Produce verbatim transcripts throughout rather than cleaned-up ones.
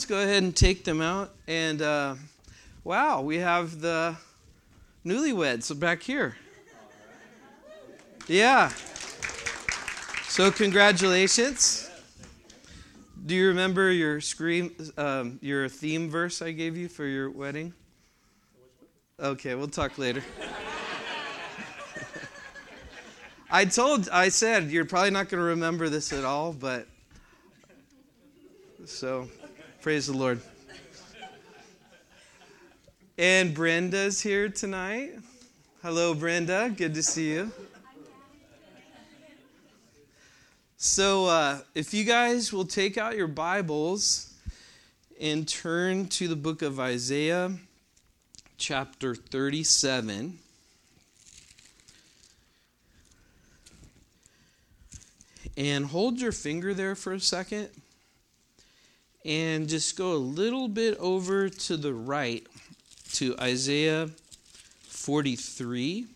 Bibles, go ahead and take them out. And uh, wow, we have the newlyweds back here. Yeah. So congratulations. Do you remember your scream, um, your theme verse I gave you for your wedding? Okay, we'll talk later. I told, I said, you're probably not going to remember this at all, but so praise the Lord. And Brenda's here tonight. Hello, Brenda. Good to see you. So uh, if you guys will take out your Bibles and turn to the book of Isaiah, chapter thirty-seven. And hold your finger there for a second. And just go a little bit over to the right to Isaiah forty-three,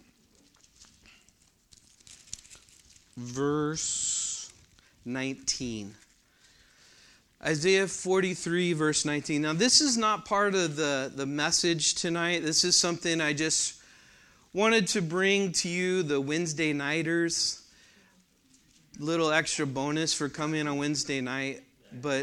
verse nineteen. Isaiah forty-three, verse nineteen. Now, this is not part of the, the message tonight. This is something I just wanted to bring to you, the Wednesday nighters. Little extra bonus for coming on Wednesday night, but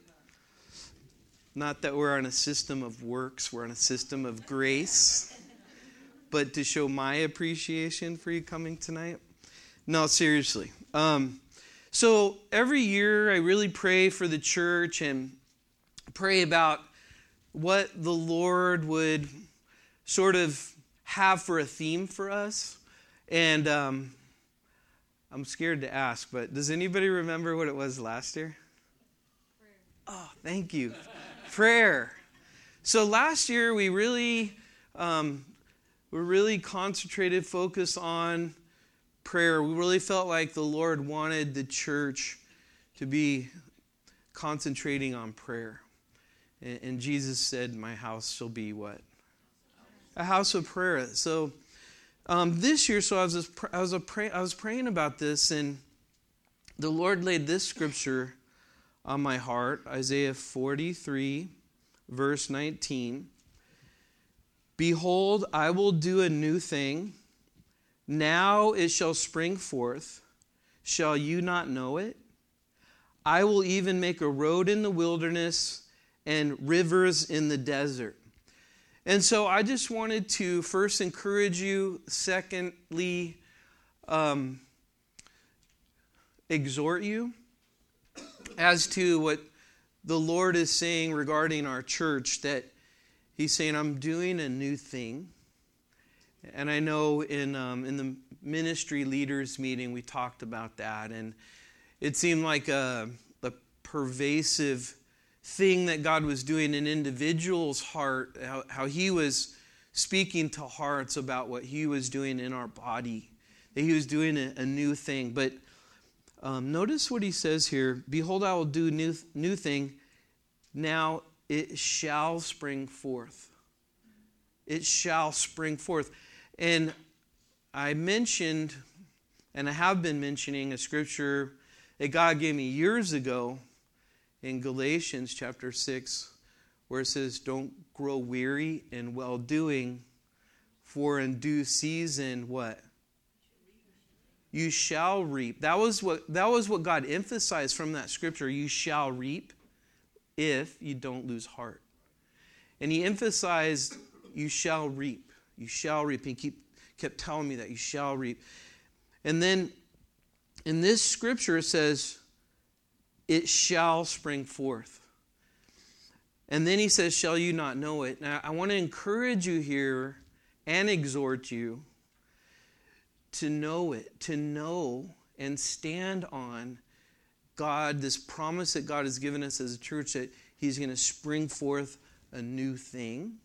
not that we're on a system of works, we're on a system of grace, but to show my appreciation for you coming tonight. No, seriously. Um, so every year I really pray for the church and pray about what the Lord would sort of have for a theme for us. And um, I'm scared to ask, but does anybody remember what it was last year? Prayer. Oh, thank you. Prayer. So last year we really, um, we really concentrated, focused on prayer. We really felt like the Lord wanted the church to be concentrating on prayer. And, and Jesus said, "My house shall be what? A house of prayer." So Um, this year, so I was just, I was a pray, I was praying about this, and the Lord laid this scripture on my heart, Isaiah forty-three, verse nineteen. "Behold, I will do a new thing. Now it shall spring forth. Shall you not know it? I will even make a road in the wilderness and rivers in the desert." And so I just wanted to first encourage you, secondly, um, exhort you as to what the Lord is saying regarding our church, that He's saying, "I'm doing a new thing." And I know in um, in the ministry leaders meeting we talked about that, and it seemed like a, a pervasive thing that God was doing in individuals' heart, how, how He was speaking to hearts about what He was doing in our body, that He was doing a, a new thing. But um, notice what He says here, "Behold, I will do a new, new thing. Now it shall spring forth." It shall spring forth. And I mentioned, and I have been mentioning, a scripture that God gave me years ago, in Galatians chapter six, where it says, "Don't grow weary in well-doing, for in due season," what? "You shall reap." That was what that was what God emphasized from that scripture. You shall reap if you don't lose heart. And He emphasized, you shall reap. You shall reap. He keep, kept telling me that, you shall reap. And then in this scripture it says, "It shall spring forth." And then He says, "Shall you not know it?" Now, I want to encourage you here and exhort you to know it, to know and stand on God, this promise that God has given us as a church, that He's going to spring forth a new thing.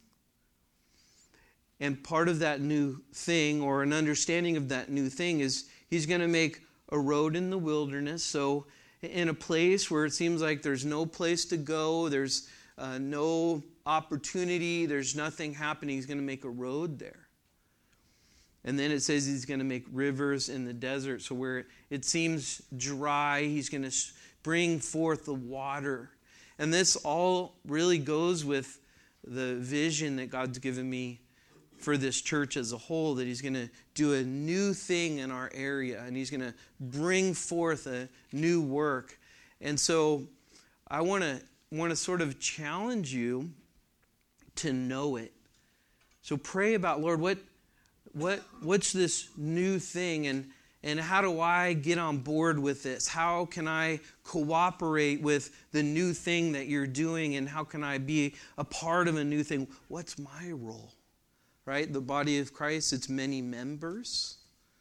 And part of that new thing, or an understanding of that new thing, is He's going to make a road in the wilderness. So in a place where it seems like there's no place to go, there's uh, no opportunity, there's nothing happening, He's going to make a road there. And then it says He's going to make rivers in the desert. So where it seems dry, He's going to bring forth the water. And this all really goes with the vision that God's given me for this church as a whole, that he's going to do a new thing in our area, and he's going to bring forth a new work. And so I want to want to sort of challenge you to know it. So pray about, Lord, what what what's this new thing, and and how do I get on board with this? How can I cooperate with the new thing that you're doing, and how can I be a part of a new thing? What's my role? Right? The body of Christ, it's many members.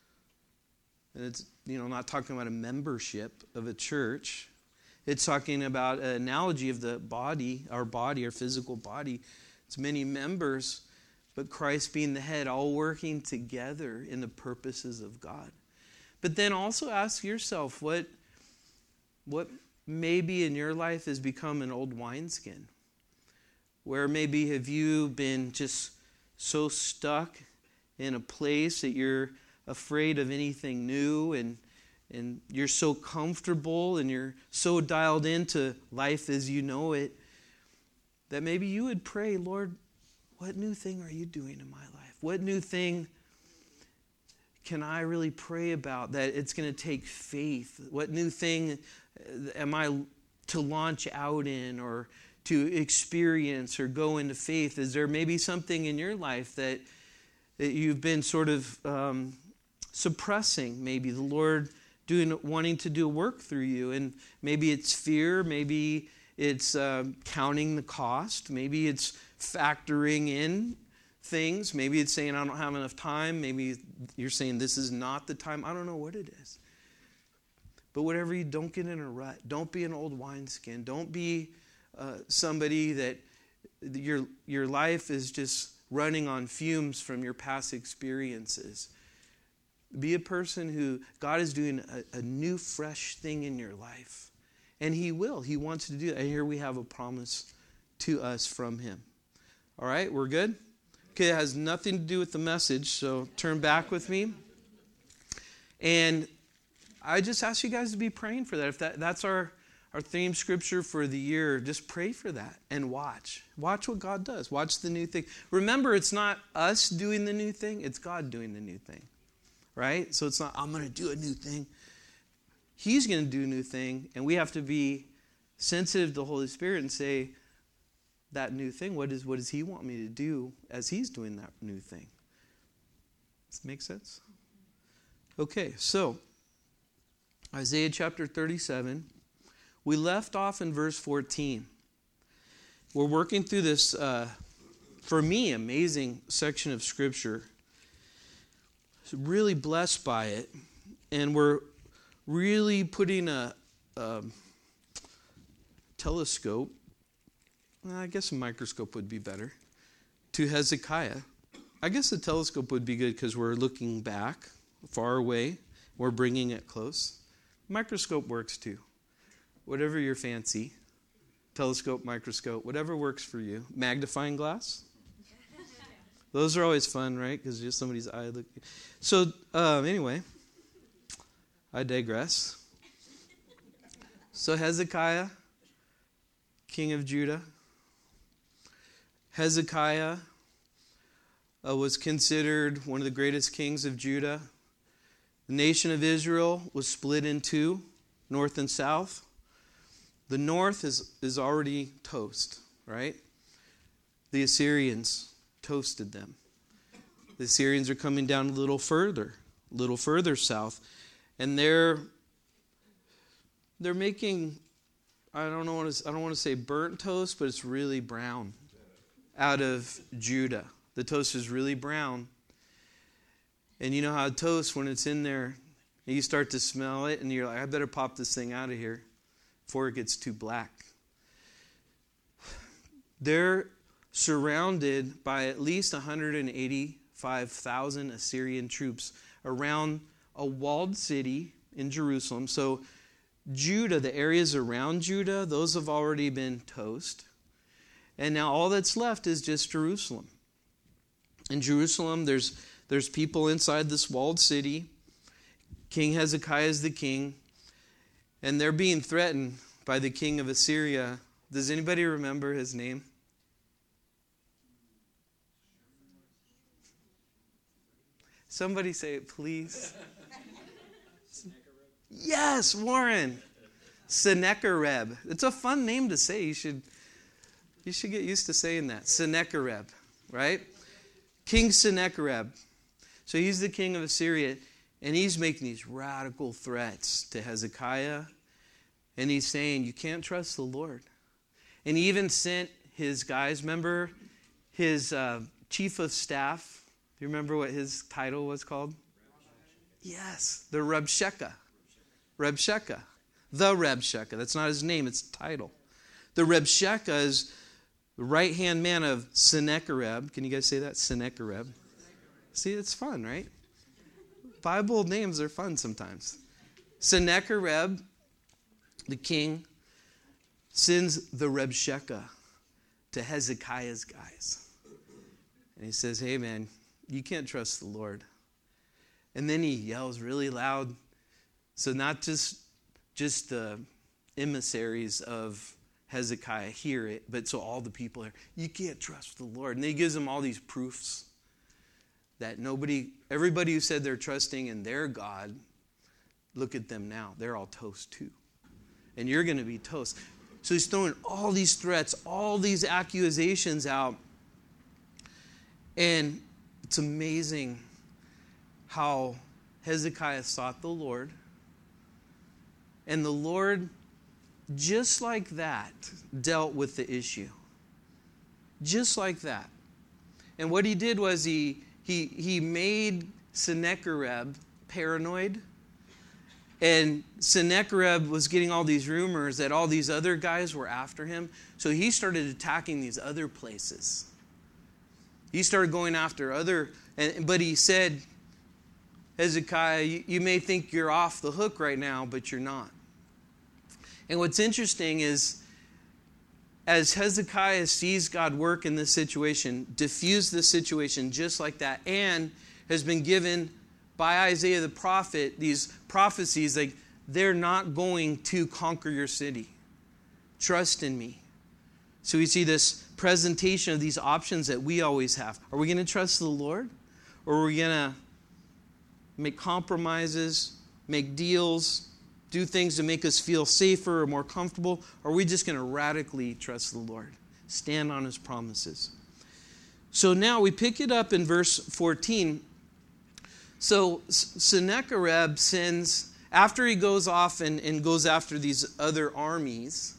And it's, you know, not talking about a membership of a church. It's talking about an analogy of the body, our body, our physical body. It's many members, but Christ being the head, all working together in the purposes of God. But then also ask yourself, what, what maybe in your life has become an old wineskin? Where maybe have you been just so stuck in a place that you're afraid of anything new, and and you're so comfortable and you're so dialed into life as you know it, that maybe you would pray, Lord, what new thing are you doing in my life? What new thing can I really pray about that it's going to take faith? What new thing am I to launch out in, or to experience, or go into faith? Is there maybe something in your life that, that you've been sort of um, suppressing? Maybe the Lord doing, wanting to do a work through you, and maybe it's fear, maybe it's uh, counting the cost, maybe it's factoring in things, maybe it's saying I don't have enough time, maybe you're saying this is not the time. I don't know what it is. But whatever you, don't get in a rut. Don't be an old wineskin. Don't be Uh, somebody that your your life is just running on fumes from your past experiences. Be a person who God is doing a, a new, fresh thing in your life. And he will. He wants to do that. And here we have a promise to us from him. All right, we're good? Okay, it has nothing to do with the message, so turn back with me. And I just ask you guys to be praying for that. If that, that's our... Our theme scripture for the year, just pray for that and watch. Watch what God does. Watch the new thing. Remember, it's not us doing the new thing. It's God doing the new thing. Right? So it's not, I'm going to do a new thing. He's going to do a new thing. And we have to be sensitive to the Holy Spirit and say, that new thing, what, is, what does he want me to do as he's doing that new thing? Does that make sense? Okay, so Isaiah chapter thirty-seven. We left off in verse fourteen. We're working through this, uh, for me, amazing section of Scripture. Really blessed by it. And we're really putting a, a telescope, I guess a microscope would be better, to Hezekiah. I guess a telescope would be good because we're looking back, far away. We're bringing it close. Microscope works too. Whatever your fancy, telescope, microscope, whatever works for you. Magnifying glass. Those are always fun, right? Because just somebody's eye look. So um, anyway, I digress. So Hezekiah, king of Judah. Hezekiah uh, was considered one of the greatest kings of Judah. The nation of Israel was split in two, north and south. The north is, is already toast, right? The Assyrians toasted them. The Assyrians are coming down a little further, a little further south. And they're they're making, I don't know what to, I don't want to say burnt toast, but it's really brown out of Judah. The toast is really brown. And you know how toast, when it's in there, you start to smell it, and you're like, I better pop this thing out of here before it gets too black. They're surrounded by at least one hundred eighty-five thousand Assyrian troops around a walled city in Jerusalem. So Judah, the areas around Judah, those have already been toast. And now all that's left is just Jerusalem. In Jerusalem, there's there's people inside this walled city. King Hezekiah is the king. And they're being threatened by the king of Assyria Does anybody remember his name? Somebody say it, please. Yes, Warren. Sennacherib. It's a fun name to say. You should, you should get used to saying that. Sennacherib, right? King Sennacherib. So he's the king of Assyria, and he's making these radical threats to Hezekiah. And he's saying, you can't trust the Lord. And he even sent his guys, remember his uh, chief of staff? Do you remember what his title was called? Yes, the Rabshakeh. Rabshakeh. The Rabshakeh. That's not his name, it's title. The Rabshakeh is the right-hand man of Sennacherib. Can you guys say that? Sennacherib. See, it's fun, right? Bible names are fun sometimes. Sennacherib, the king, sends the Rabshakeh to Hezekiah's guys. And he says, hey man, you can't trust the Lord. And then he yells really loud. So not just, just the emissaries of Hezekiah hear it, but so all the people are, you can't trust the Lord. And he gives them all these proofs that nobody, everybody who said they're trusting in their God, look at them now. They're all toast too. And you're going to be toast. So he's throwing all these threats, all these accusations out. And it's amazing how Hezekiah sought the Lord. And the Lord, just like that, dealt with the issue. Just like that. And what he did was he he he made Sennacherib paranoid. And Sennacherib was getting all these rumors that all these other guys were after him. So he started attacking these other places. He started going after other, and, but he said, Hezekiah, you, you may think you're off the hook right now, but you're not. And what's interesting is, as Hezekiah sees God work in this situation, diffuse this situation just like that, and has been given by Isaiah the prophet these prophecies like, they're not going to conquer your city. Trust in me. So we see this presentation of these options that we always have. Are we going to trust the Lord? Or are we going to make compromises, make deals, do things to make us feel safer or more comfortable? Or are we just going to radically trust the Lord? Stand on his promises. So now we pick it up in verse fourteen. So Sennacherib sends, after he goes off and, and goes after these other armies,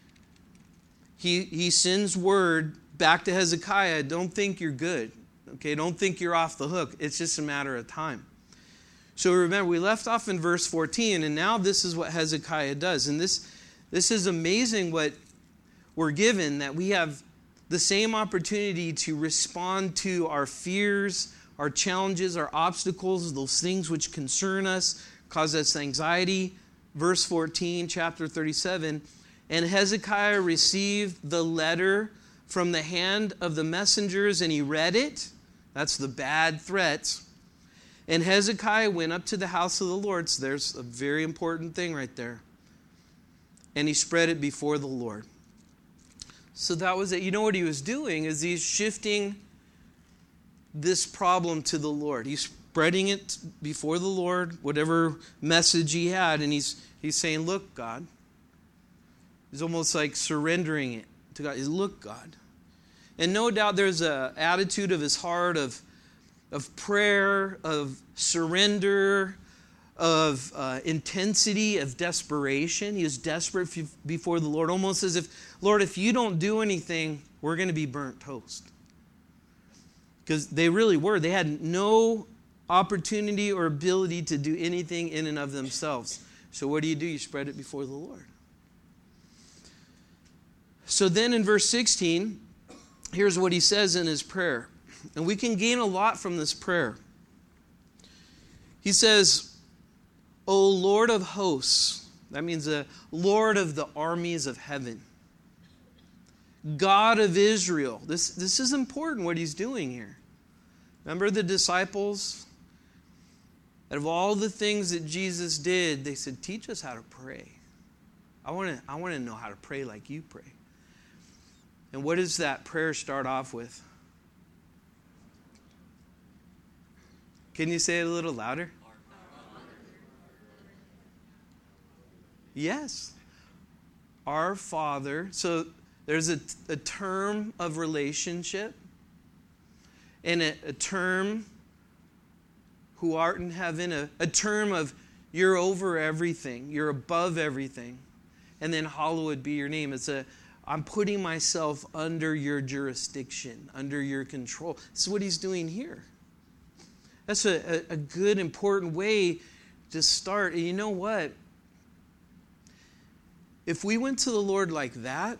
He, he sends word back to Hezekiah, don't think you're good. Okay, don't think you're off the hook. It's just a matter of time. So remember, we left off in verse fourteen, and now this is what Hezekiah does. And this, this is amazing what we're given, that we have the same opportunity to respond to our fears, our challenges, our obstacles, those things which concern us, cause us anxiety. Verse fourteen, chapter thirty-seven, and Hezekiah received the letter from the hand of the messengers, and he read it. That's the bad threats. And Hezekiah went up to the house of the Lord. So there's a very important thing right there. And he spread it before the Lord. So that was it. You know what he was doing is he's shifting this problem to the Lord. He's spreading it before the Lord, whatever message he had. And he's he's saying, look, God. He's almost like surrendering it to God. He's, look, God. And no doubt there's an attitude of his heart of, of prayer, of surrender, of uh, intensity, of desperation. He was desperate before the Lord, almost as if, Lord, if you don't do anything, we're going to be burnt toast. Because they really were. They had no opportunity or ability to do anything in and of themselves. So what do you do? You spread it before the Lord. So then in verse sixteen, here's what he says in his prayer. And we can gain a lot from this prayer. He says, O Lord of hosts, that means the Lord of the armies of heaven, God of Israel. This, this is important what he's doing here. Remember the disciples? Out of all the things that Jesus did, they said, teach us how to pray. I want to I want to know how to pray like you pray. And what does that prayer start off with? Can you say it a little louder? Yes. Our Father. So there's a, a term of relationship and a, a term who art in heaven, a, a term of you're over everything, you're above everything. And then hallowed be your name. It's a, I'm putting myself under your jurisdiction, under your control. This is what he's doing here. That's a, a, a good, important way to start. And you know what? If we went to the Lord like that,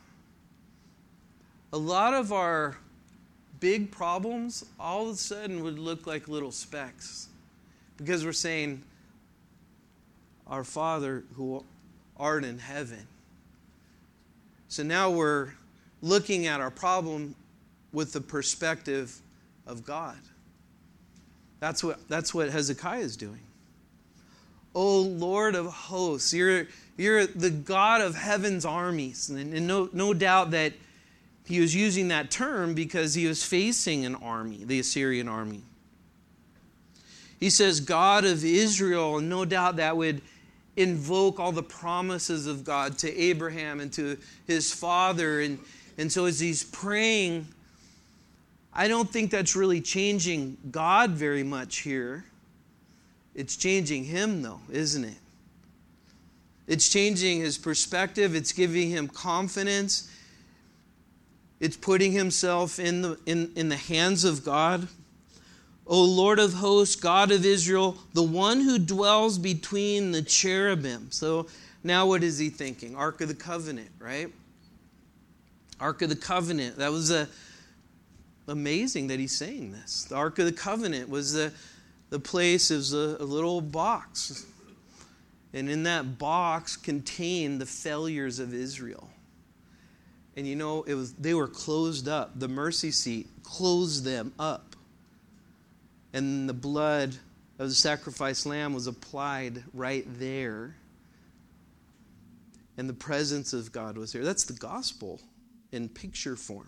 a lot of our big problems all of a sudden would look like little specks. Because we're saying, our Father who art in heaven. So now we're looking at our problem with the perspective of God. That's what, that's what Hezekiah is doing. O Lord of hosts, you're, you're the God of heaven's armies. And, and no, no doubt that he was using that term because he was facing an army, the Assyrian army. He says, God of Israel, and no doubt that would invoke all the promises of God to Abraham and to his father. And, and so as he's praying, I don't think that's really changing God very much here. It's changing him, though, isn't it? It's changing his perspective. It's giving him confidence. It's putting himself in the, in, in the hands of God. O Lord of hosts, God of Israel, the one who dwells between the cherubim. So now what is he thinking? Ark of the Covenant, right? Ark of the Covenant. That was a, amazing that he's saying this. The Ark of the Covenant was the, the place, it was a, a little box. And in that box contained the failures of Israel. And you know, it was they were closed up. The mercy seat closed them up. And the blood of the sacrificed lamb was applied right there. And the presence of God was there. That's the gospel in picture form.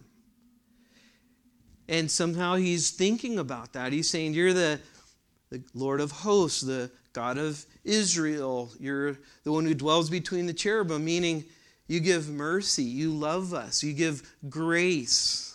And somehow he's thinking about that. He's saying, you're the, the Lord of hosts, the God of Israel. You're the one who dwells between the cherubim, meaning you give mercy, you love us, you give grace.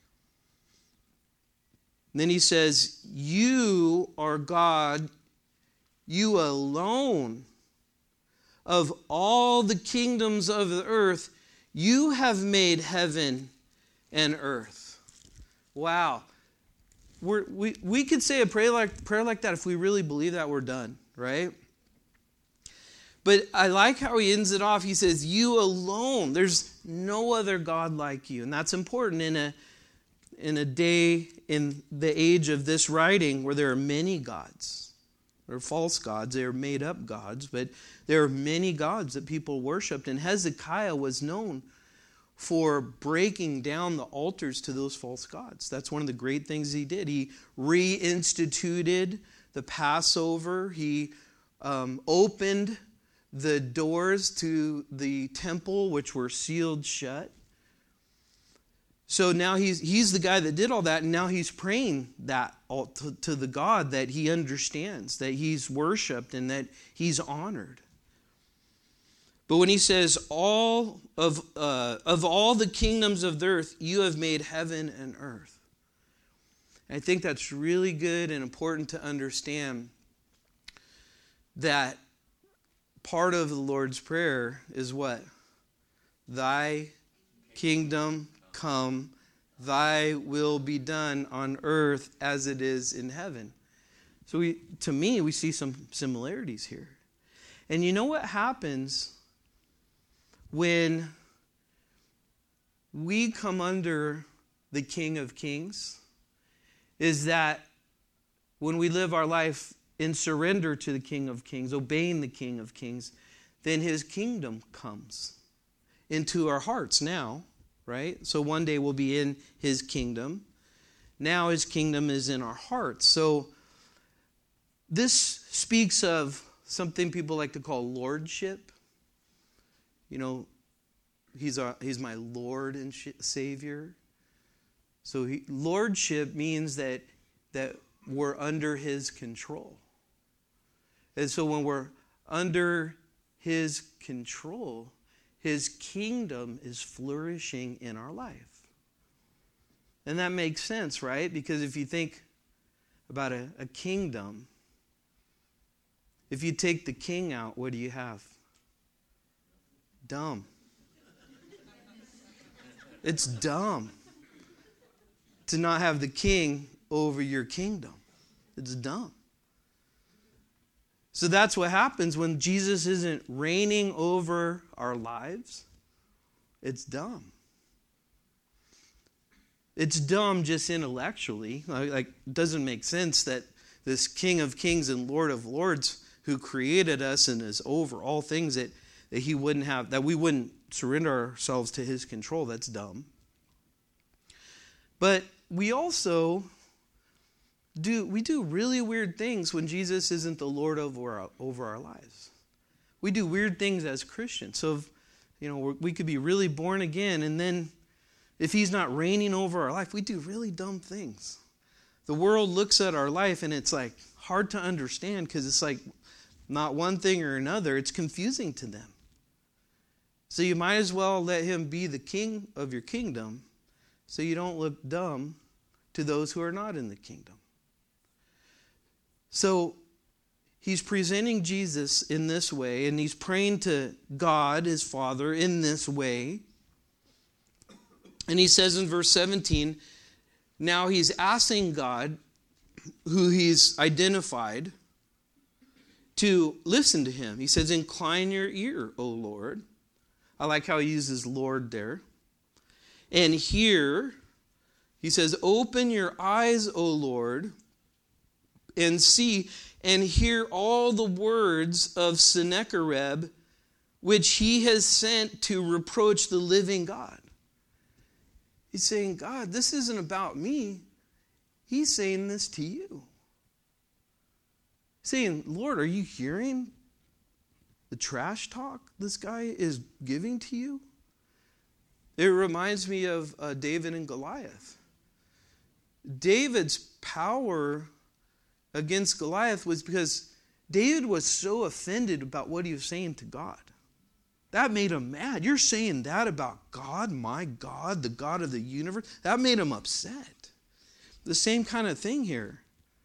And then he says, you are God, you alone. Of all the kingdoms of the earth, you have made heaven and earth. Wow. We're, we we could say a prayer like, prayer like that if we really believe that we're done, right? But I like how he ends it off. He says, you alone. There's no other God like you. And that's important in a in a day, in the age of this writing, where there are many gods. There are false gods. They are made up gods. But there are many gods that people worshipped. And Hezekiah was known for breaking down the altars to those false gods. That's one of the great things he did. He reinstituted the Passover. He um, opened the doors to the temple, which were sealed shut. So now he's he's the guy that did all that, and now he's praying that to, to the God that he understands, that he's worshipped, and that he's honored. But when he says, all of uh, of all the kingdoms of the earth, you have made heaven and earth. And I think that's really good and important to understand that part of the Lord's Prayer is what? Thy kingdom come, thy will be done on earth as it is in heaven. So we, to me, we see some similarities here. And you know what happens when we come under the King of Kings? Is that when we live our life in surrender to the King of Kings, obeying the King of Kings, then his kingdom comes into our hearts now, right? So one day we'll be in his kingdom. Now his kingdom is in our hearts. So this speaks of something people like to call lordship. You know, he's, a, he's my Lord and Savior. So he, lordship means that, that we're under his control. And so when we're under his control, his kingdom is flourishing in our life. And that makes sense, right? Because if you think about a, a kingdom, if you take the king out, what do you have? Dumb. It's dumb to not have the king over your kingdom. It's dumb. So that's what happens when Jesus isn't reigning over our lives. It's dumb. It's dumb just intellectually. Like, it doesn't make sense that this King of Kings and Lord of Lords who created us and is over all things, that, that he wouldn't have, that we wouldn't surrender ourselves to his control. That's dumb. But we also do, we do really weird things when Jesus isn't the Lord over our, over our lives. We do weird things as Christians. So, if, you know, we could be really born again, and then if he's not reigning over our life, we do really dumb things. The world looks at our life and it's like hard to understand because it's like not one thing or another. It's confusing to them. So you might as well let him be the king of your kingdom so you don't look dumb to those who are not in the kingdom. So he's presenting Jesus in this way, and he's praying to God, his Father, in this way. And he says in verse seventeen, now he's asking God, who he's identified, to listen to him. He says, incline your ear, O Lord. I like how he uses Lord there. And hear, he says, open your eyes, O Lord, and see and hear all the words of Sennacherib, which he has sent to reproach the living God. He's saying, God, this isn't about me. He's saying this to you. He's saying, Lord, are you hearing the trash talk this guy is giving to you? It reminds me of uh, David and Goliath. David's power against Goliath was because David was so offended about what he was saying to God. That made him mad. You're saying that about God, my God, the God of the universe? That made him upset. The same kind of thing here.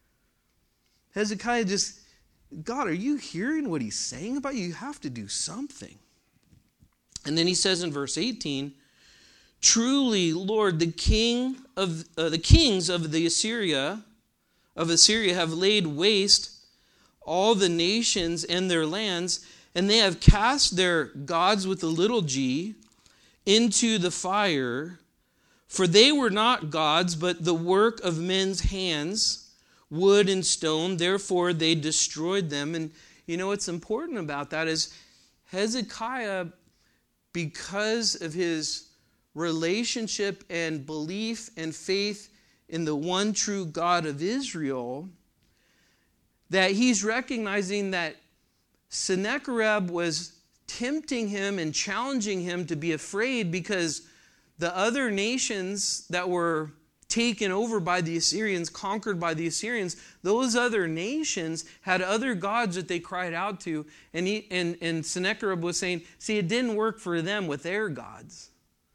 Hezekiah just, God, are you hearing what he's saying about you? You have to do something. And then he says in verse eighteen, truly, Lord, the king of uh, the kings of the Assyria of Assyria have laid waste all the nations and their lands, and they have cast their gods with a little g into the fire, for they were not gods, but the work of men's hands, wood and stone. Therefore they destroyed them. And you know what's important about that is Hezekiah, because of his relationship and belief and faith in the one true God of Israel, that he's recognizing that Sennacherib was tempting him and challenging him to be afraid because the other nations that were taken over by the Assyrians, conquered by the Assyrians, those other nations had other gods that they cried out to. And, he, and, and Sennacherib was saying, see, it didn't work for them with their gods.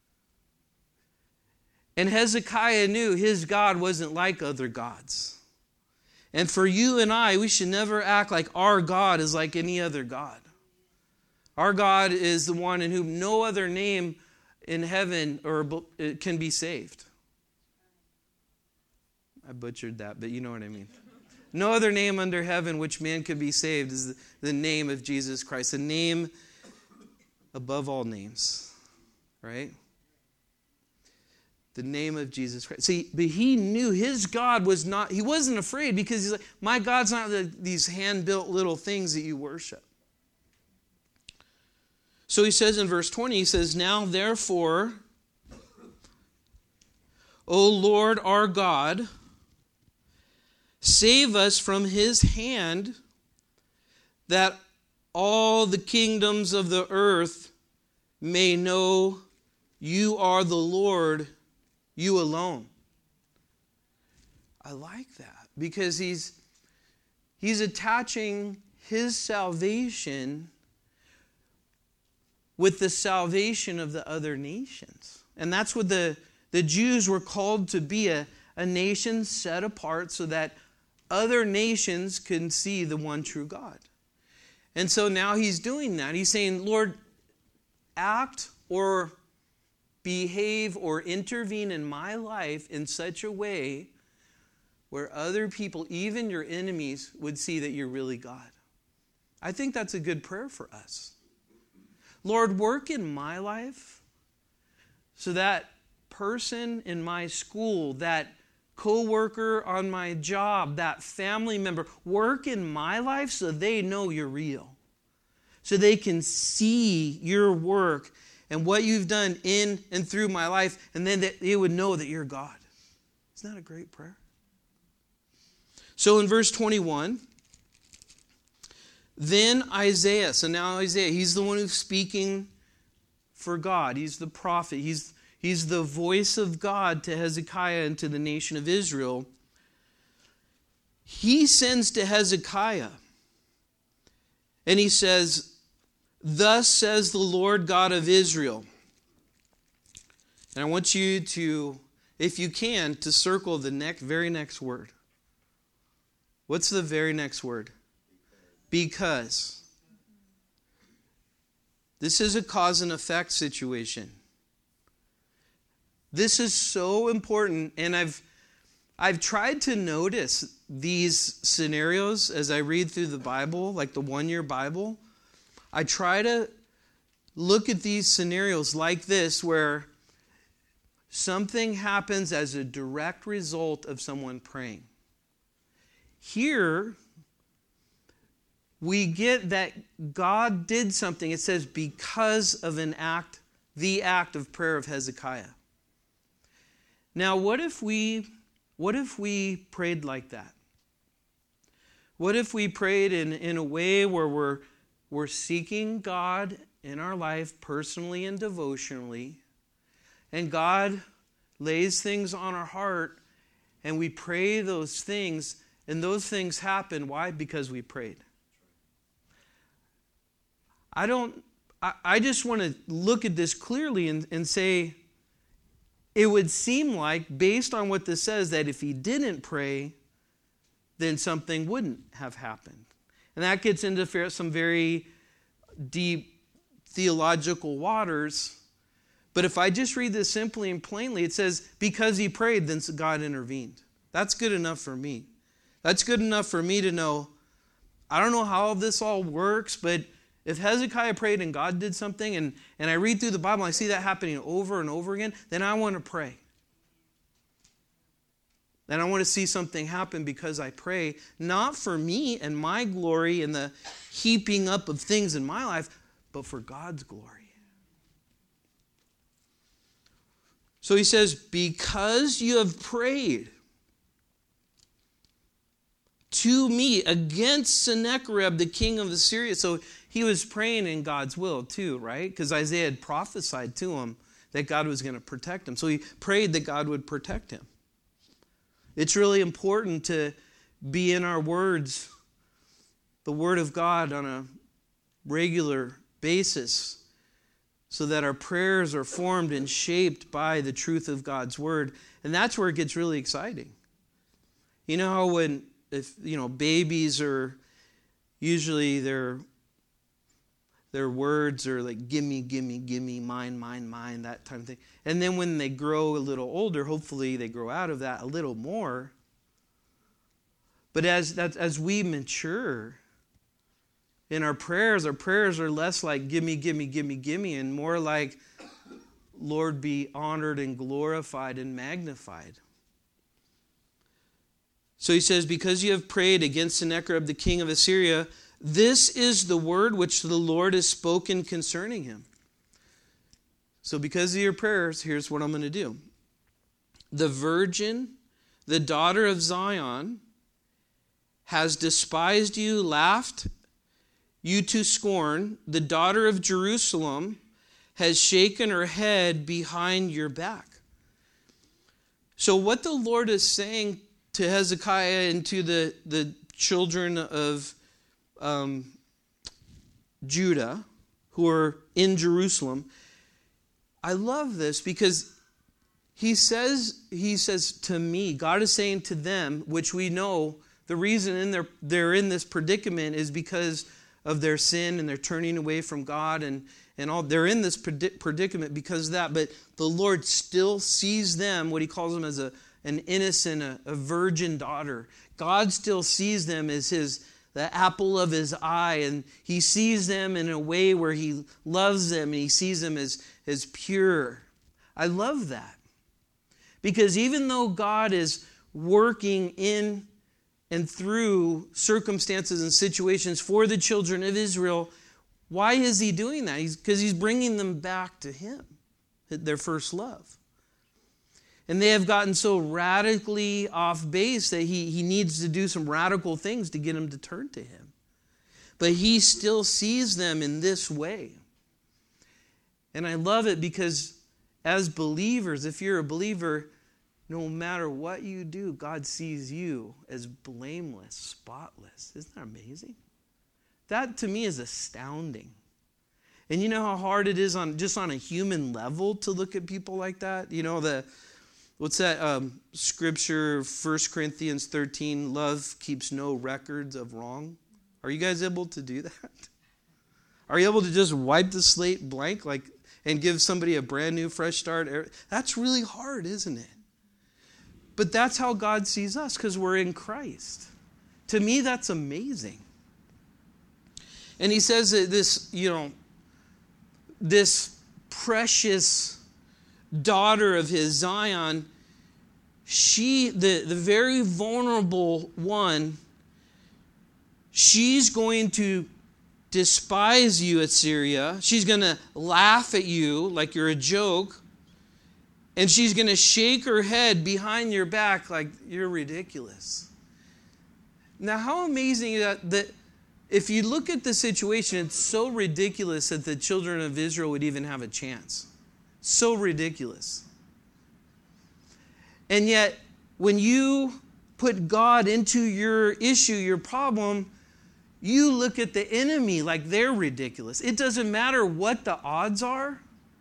And Hezekiah knew his God wasn't like other gods. And for you and I, we should never act like our God is like any other God. Our God is the one in whom no other name in heaven or can be saved. I butchered that, but you know what I mean. No other name under heaven which man could be saved is the name of Jesus Christ, the name above all names, right? The name of Jesus Christ. See, but he knew his God was not, he wasn't afraid because he's like, my God's not the, these hand-built little things that you worship. So he says in verse twenty, he says, now therefore, O Lord our God, save us from his hand, that all the kingdoms of the earth may know you are the Lord, you alone. I like that because he's he's attaching his salvation with the salvation of the other nations. And that's what the, the Jews were called to be, a, a nation set apart so that other nations can see the one true God. And so now he's doing that. He's saying, Lord, act or behave or intervene in my life in such a way where other people, even your enemies, would see that you're really God. I think that's a good prayer for us. Lord, work in my life so that person in my school, that co-worker on my job, that family member, work in my life so they know you're real. So they can see your work and what you've done in and through my life, and then that they would know that you're God. Isn't that a great prayer? So in verse twenty-one, then Isaiah, so now Isaiah, he's the one who's speaking for God. He's the prophet. He's, he's the voice of God to Hezekiah and to the nation of Israel. He sends to Hezekiah, and he says, thus says the Lord God of Israel. And I want you to, if you can, to circle the next, very next word. What's the very next word? Because. This is a cause and effect situation. This is so important, and I've I've tried to notice these scenarios as I read through the Bible, like the one-year Bible. I try to look at these scenarios like this where something happens as a direct result of someone praying. Here, we get that God did something. It says because of an act, the act of prayer of Hezekiah. Now, what if we, what if we prayed like that? What if we prayed in, in a way where we're, we're seeking God in our life personally and devotionally, and God lays things on our heart, and we pray those things, and those things happen. Why? Because we prayed. I don't, I, I just want to look at this clearly and, and say, it would seem like, based on what this says, that if he didn't pray, then something wouldn't have happened. And that gets into some very deep theological waters. But if I just read this simply and plainly, it says, because he prayed, then God intervened. That's good enough for me. That's good enough for me to know, I don't know how this all works, but if Hezekiah prayed and God did something, and, and I read through the Bible and I see that happening over and over again, then I want to pray. And I want to see something happen because I pray, not for me and my glory and the heaping up of things in my life, but for God's glory. So he says, because you have prayed to me against Sennacherib, the king of Assyria. So he was praying in God's will too, right? Because Isaiah had prophesied to him that God was going to protect him. So he prayed that God would protect him. It's really important to be in our words, the Word of God, on a regular basis, so that our prayers are formed and shaped by the truth of God's Word. And that's where it gets really exciting. You know how when, if you know, babies are usually their their words are like gimme, gimme, gimme, mine, mine, mine, that type of thing. And then when they grow a little older, hopefully they grow out of that a little more. But as that as we mature in our prayers, our prayers are less like gimme, gimme, gimme, gimme, and more like, Lord, be honored and glorified and magnified. So he says, because you have prayed against Sennacherib, the king of Assyria, this is the word which the Lord has spoken concerning him. So because of your prayers, here's what I'm going to do. The virgin, the daughter of Zion, has despised you, laughed you to scorn. The daughter of Jerusalem has shaken her head behind your back. So what the Lord is saying to Hezekiah and to the, the children of um, Judah who are in Jerusalem, I love this because he says, he says to me, God is saying to them, which we know the reason in their, they're in this predicament is because of their sin and they're turning away from God and, and all. They're in this predicament because of that, but the Lord still sees them, what he calls them as a, an innocent, a, a virgin daughter. God still sees them as his the apple of his eye, and he sees them in a way where he loves them and he sees them as, as pure. I love that. Because even though God is working in and through circumstances and situations for the children of Israel, why is he doing that? Because he's, he's bringing them back to him, their first love. And they have gotten so radically off base that he, he needs to do some radical things to get them to turn to him. But he still sees them in this way. And I love it because as believers, if you're a believer, no matter what you do, God sees you as blameless, spotless. Isn't that amazing? That to me is astounding. And you know how hard it is on just on a human level to look at people like that? You know, the what's that um, scripture, First Corinthians thirteen, love keeps no records of wrong. Are you guys able to do that? Are you able to just wipe the slate blank like and give somebody a brand new fresh start? That's really hard, isn't it? But that's how God sees us because we're in Christ. To me, that's amazing. And he says that this, you know, this precious daughter of his, Zion, she, the, the very vulnerable one, she's going to despise you, Assyria. She's going to laugh at you like you're a joke. And she's going to shake her head behind your back like you're ridiculous. Now, how amazing is that, that if you look at the situation, it's so ridiculous that the children of Israel would even have a chance. So ridiculous. And yet, when you put God into your issue, your problem, you look at the enemy like they're ridiculous. It doesn't matter what the odds are.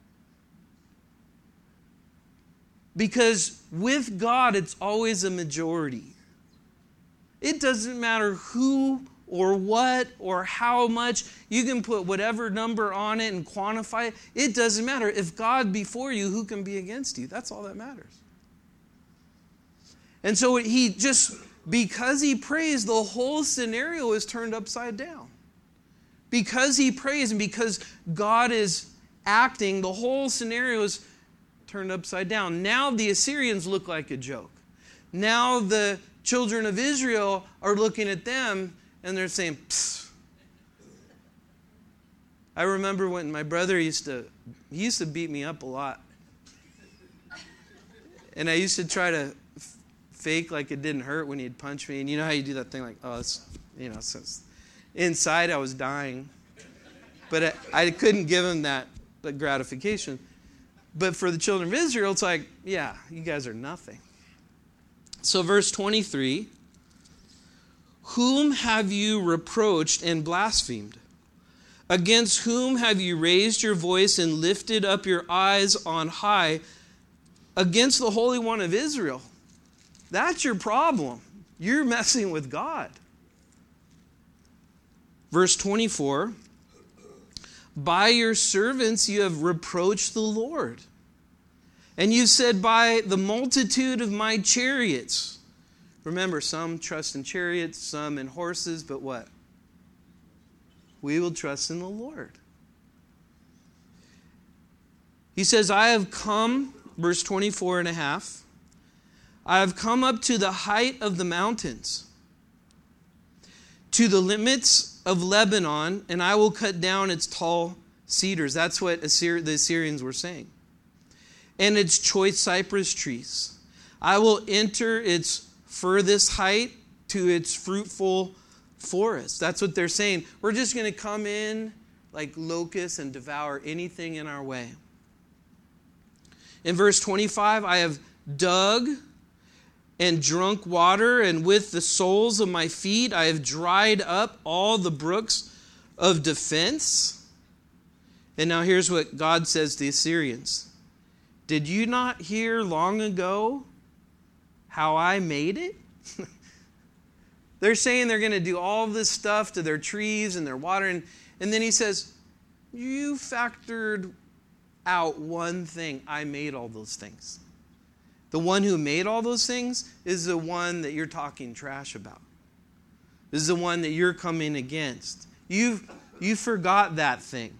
Because with God, it's always a majority. It doesn't matter who or what or how much. You can put whatever number on it and quantify it. It doesn't matter. If God be for you, who can be against you? That's all that matters. And so he just, because he prays, the whole scenario is turned upside down. Because he prays and because God is acting, the whole scenario is turned upside down. Now the Assyrians look like a joke. Now the children of Israel are looking at them and they're saying, psst. I remember when my brother used to, he used to beat me up a lot. And I used to try to f- fake like it didn't hurt when he'd punch me. And you know how you do that thing like, oh, it's, you know, so it's, inside I was dying. But I, I couldn't give him that, that gratification. But for the children of Israel, it's like, yeah, you guys are nothing. So verse twenty-three, whom have you reproached and blasphemed? Against whom have you raised your voice and lifted up your eyes on high? Against the Holy One of Israel. That's your problem. You're messing with God. Verse twenty-four, by your servants you have reproached the Lord. And you said, by the multitude of my chariots. Remember, some trust in chariots, some in horses, but what? We will trust in the Lord. He says, I have come, verse twenty-four and a half, I have come up to the height of the mountains, to the limits of Lebanon, and I will cut down its tall cedars. That's what Assyri- the Assyrians were saying. And its choice cypress trees. I will enter its furthest height to its fruitful forest. That's what they're saying. We're just going to come in like locusts and devour anything in our way. In verse twenty-five, I have dug and drunk water, and with the soles of my feet I have dried up all the brooks of defense. And now here's what God says to the Assyrians. Did you not hear long ago how I made it? They're saying they're going to do all this stuff to their trees and their water. And, and then he says, you factored out one thing. I made all those things. The one who made all those things is the one that you're talking trash about. This is the one that you're coming against. You've, you forgot that thing.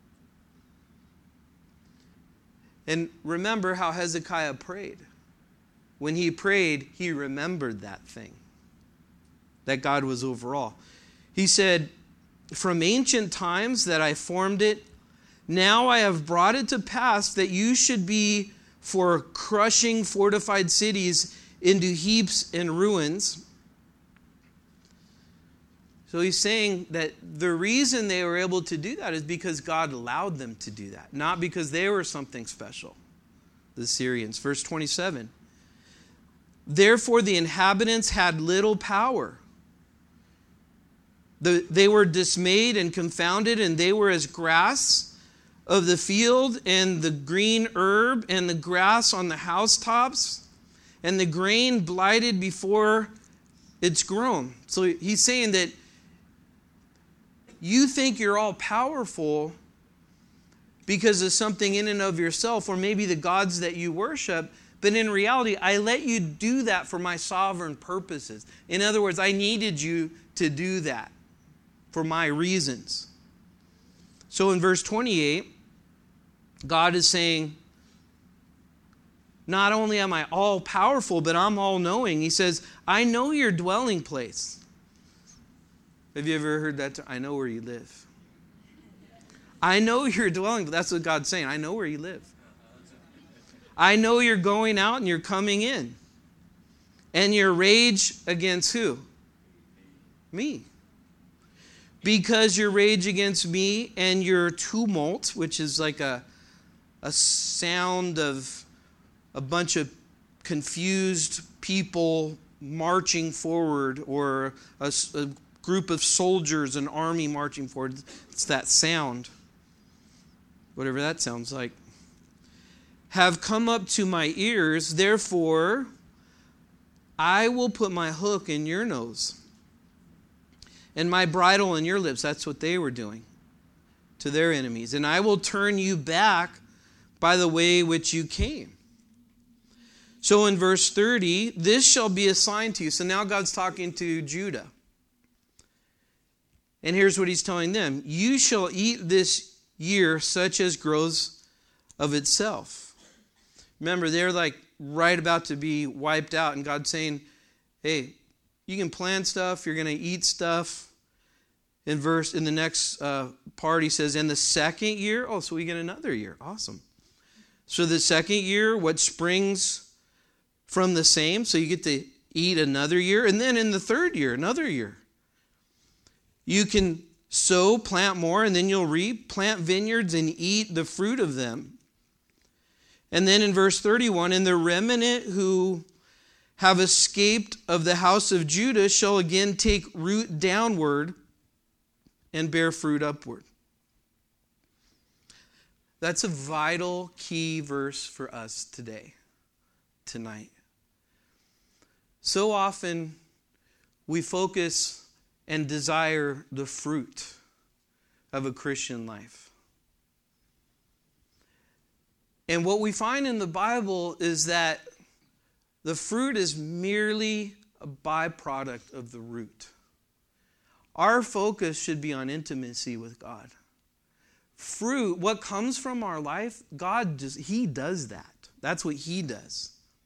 And remember how Hezekiah prayed. When he prayed, he remembered that thing. That God was over all. He said, from ancient times that I formed it, now I have brought it to pass that you should be for crushing fortified cities into heaps and ruins. So he's saying that the reason they were able to do that is because God allowed them to do that, not because they were something special. The Syrians, verse twenty-seven. Therefore the inhabitants had little power. The, they were dismayed and confounded, and they were as grass of the field, and the green herb, and the grass on the housetops, and the grain blighted before it's grown. So he's saying that you think you're all powerful because of something in and of yourself, or maybe the gods that you worship, but in reality, I let you do that for my sovereign purposes. In other words, I needed you to do that for my reasons. So in verse twenty-eight, God is saying, not only am I all powerful, but I'm all knowing. He says, I know your dwelling place. Have you ever heard that? I know where you live. I know your dwelling. That's what God's saying. I know where you live. I know you're going out and you're coming in. And your rage against who? Me. Because your rage against me and your tumult, which is like a, a sound of a bunch of confused people marching forward, or a, a group of soldiers, an army marching forward. It's that sound. Whatever that sounds like. Have come up to my ears, therefore I will put my hook in your nose and my bridle in your lips. That's what they were doing to their enemies. And I will turn you back by the way which you came. So in verse thirty, this shall be a sign to you. So now God's talking to Judah. And here's what he's telling them. You shall eat this year such as grows of itself. Remember, they're like right about to be wiped out. And God's saying, hey, you can plant stuff. You're going to eat stuff. In verse, in the next uh, part, he says, in the second year. Oh, so we get another year. Awesome. So the second year, what springs from the same. So you get to eat another year. And then in the third year, another year. You can sow, plant more, and then you'll reap. Plant vineyards and eat the fruit of them. And then in verse thirty-one, and the remnant who have escaped of the house of Judah shall again take root downward and bear fruit upward. That's a vital key verse for us today, tonight. So often we focus and desire the fruit of a Christian life. And what we find in the Bible is that the fruit is merely a byproduct of the root. Our focus should be on intimacy with God. Fruit, what comes from our life, God just, He does that. That's what He does.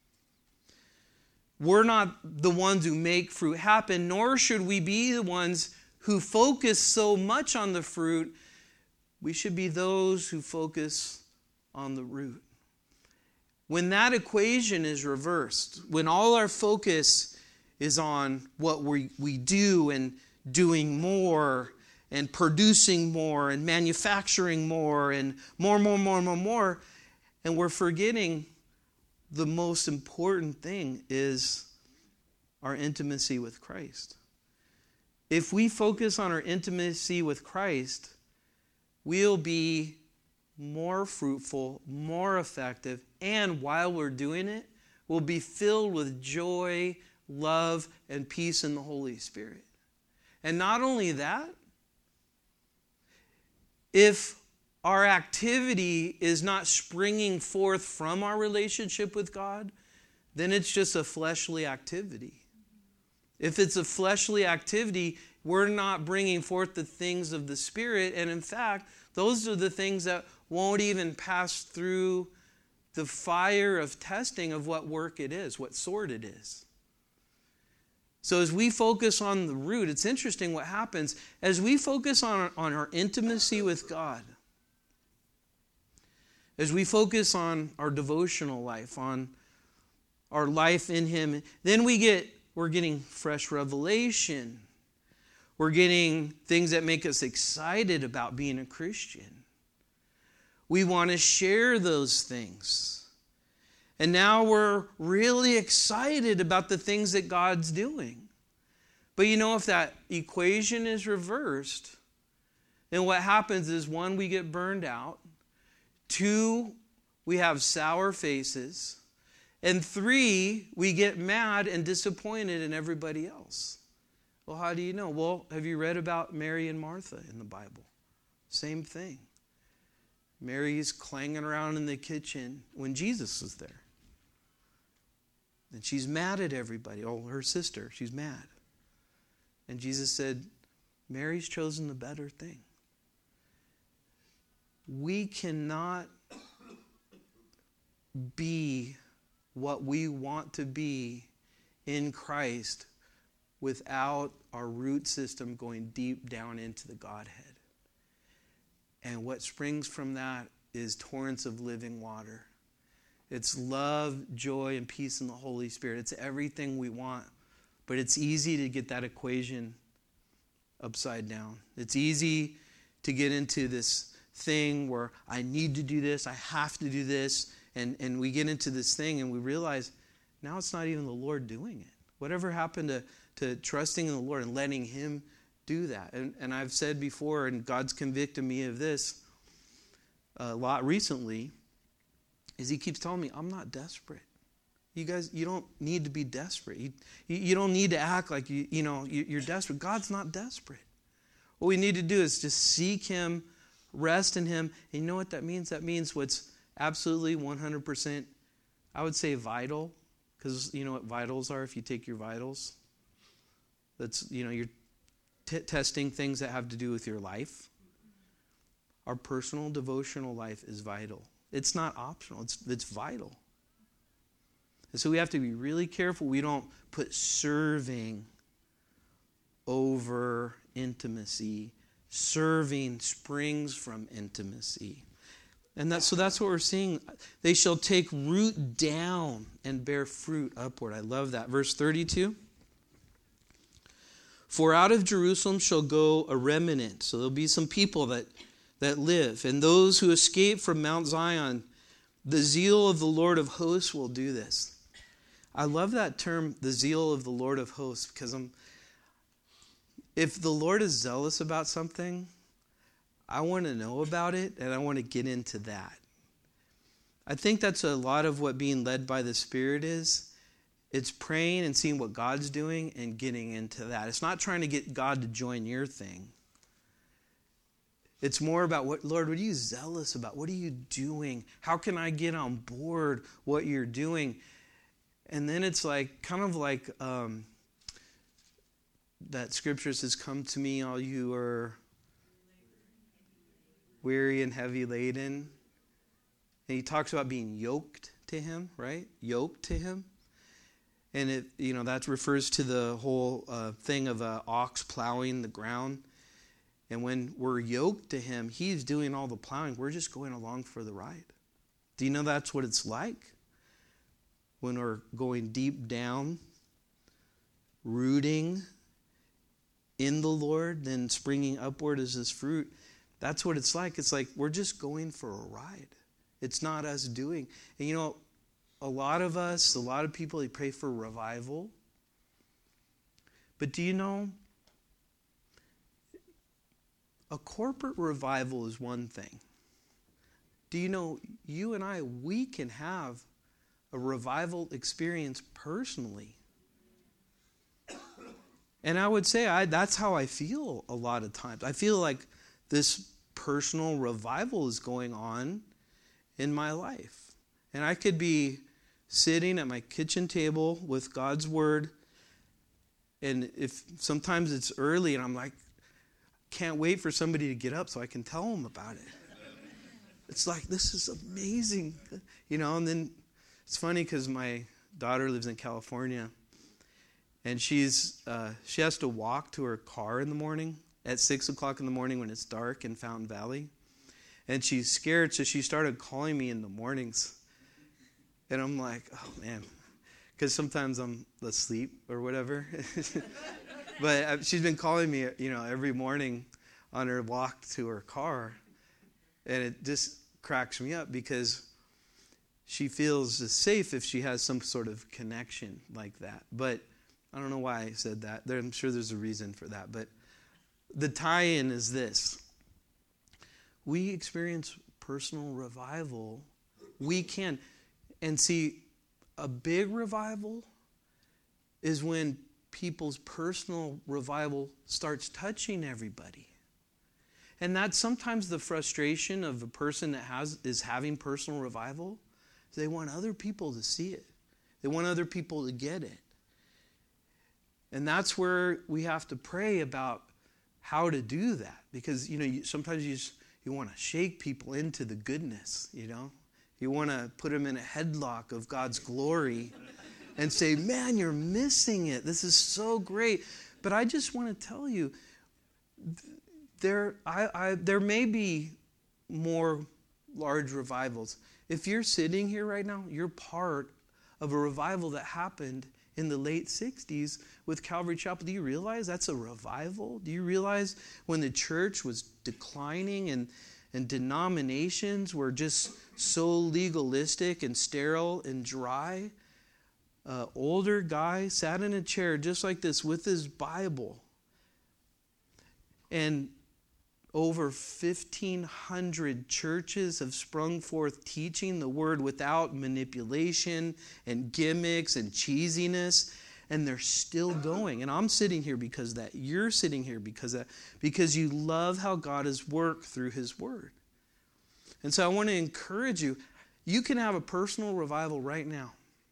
We're not the ones who make fruit happen, nor should we be the ones who focus so much on the fruit. We should be those who focus on the root. When that equation is reversed, when all our focus is on what we, we do and doing more and producing more and manufacturing more and more, more, more, more, more. And we're forgetting the most important thing is our intimacy with Christ. If we focus on our intimacy with Christ, we'll be more fruitful, more effective, and while we're doing it, we'll be filled with joy, love, and peace in the Holy Spirit. And not only that, if our activity is not springing forth from our relationship with God, then it's just a fleshly activity. If it's a fleshly activity, we're not bringing forth the things of the Spirit. And in fact, those are the things that won't even pass through the fire of testing of what work it is, what sort it is. So as we focus on the root, it's interesting what happens. As we focus on, on our intimacy with God, as we focus on our devotional life, on our life in Him, then we get, we're getting fresh revelation. We're getting things that make us excited about being a Christian. We want to share those things. And now we're really excited about the things that God's doing. But you know, if that equation is reversed, then what happens is, one, we get burned out. Two, we have sour faces. And three, we get mad and disappointed in everybody else. Well, how do you know? Well, have you read about Mary and Martha in the Bible? Same thing. Mary's clanging around in the kitchen when Jesus was there. And she's mad at everybody. Oh, her sister, she's mad. And Jesus said, Mary's chosen the better thing. We cannot be what we want to be in Christ without our root system going deep down into the Godhead. And what springs from that is torrents of living water. It's love, joy, and peace in the Holy Spirit. It's everything we want. But it's easy to get that equation upside down. It's easy to get into this thing where I need to do this, I have to do this, and, and we get into this thing and we realize now it's not even the Lord doing it. Whatever happened to, to trusting in the Lord and letting Him do that? And, and I've said before, and God's convicted me of this a lot recently, is He keeps telling me, I'm not desperate. You guys, you don't need to be desperate. You, you, you don't need to act like you, you know, you, you're desperate. God's not desperate. What we need to do is just seek Him, rest in Him. And you know what that means? That means what's absolutely one hundred percent, I would say vital, because you know what vitals are if you take your vitals? That's, you know, you're t- testing things that have to do with your life. Our personal devotional life is vital. It's not optional. It's it's vital. And so we have to be really careful we don't put serving over intimacy. Serving springs from intimacy. And that, so that's what we're seeing. They shall take root down and bear fruit upward. I love that. Verse thirty-two. For out of Jerusalem shall go a remnant. So there'll be some people that, that live. And those who escape from Mount Zion, the zeal of the Lord of hosts will do this. I love that term, the zeal of the Lord of hosts, because I'm, if the Lord is zealous about something, I want to know about it, and I want to get into that. I think that's a lot of what being led by the Spirit is. It's praying and seeing what God's doing and getting into that. It's not trying to get God to join your thing. It's more about, what, Lord, what are you zealous about? What are you doing? How can I get on board what you're doing? And then it's like, kind of like um, that scripture says, come to me, all you are weary and heavy laden. And he talks about being yoked to Him, right? Yoked to Him. And it, you know, that refers to the whole uh, thing of an ox plowing the ground. And when we're yoked to Him, He's doing all the plowing. We're just going along for the ride. Do you know that's what it's like? When we're going deep down, rooting in the Lord, then springing upward as this fruit. That's what it's like. It's like we're just going for a ride. It's not us doing. And you know, a lot of us, a lot of people, they pray for revival. But do you know, a corporate revival is one thing. Do you know, you and I, we can have a revival experience personally. And I would say I, that's how I feel a lot of times. I feel like this personal revival is going on in my life. And I could be sitting at my kitchen table with God's Word. And if sometimes it's early and I'm like, can't wait for somebody to get up so I can tell them about it. It's like, this is amazing. You know, and then it's funny because my daughter lives in California. And she's uh, she has to walk to her car in the morning at six o'clock in the morning when it's dark in Fountain Valley. And she's scared, so she started calling me in the mornings. And I'm like, oh, man. Because sometimes I'm asleep or whatever. But she's been calling me, you know, every morning on her walk to her car. And it just cracks me up because she feels safe if she has some sort of connection like that. But I don't know why I said that. I'm sure there's a reason for that. But the tie-in is this. We experience personal revival. We can. And see, a big revival is when people's personal revival starts touching everybody. And that's sometimes the frustration of a person that has is having personal revival. They want other people to see it. They want other people to get it. And that's where we have to pray about how to do that. Because, you know, you, sometimes you just, you want to shake people into the goodness, you know. You want to put them in a headlock of God's glory and say, man, you're missing it. This is so great. But I just want to tell you, there, I, I, there may be more large revivals. If you're sitting here right now, you're part of a revival that happened in the late sixties with Calvary Chapel. Do you realize that's a revival? Do you realize when the church was declining and, and denominations were just so legalistic and sterile and dry? An older guy sat in a chair just like this with his Bible. And over fifteen hundred churches have sprung forth teaching the word without manipulation and gimmicks and cheesiness. And they're still going. And I'm sitting here because of that. You're sitting here because of that. Because you love how God has worked through His word. And so I want to encourage you. You can have a personal revival right now.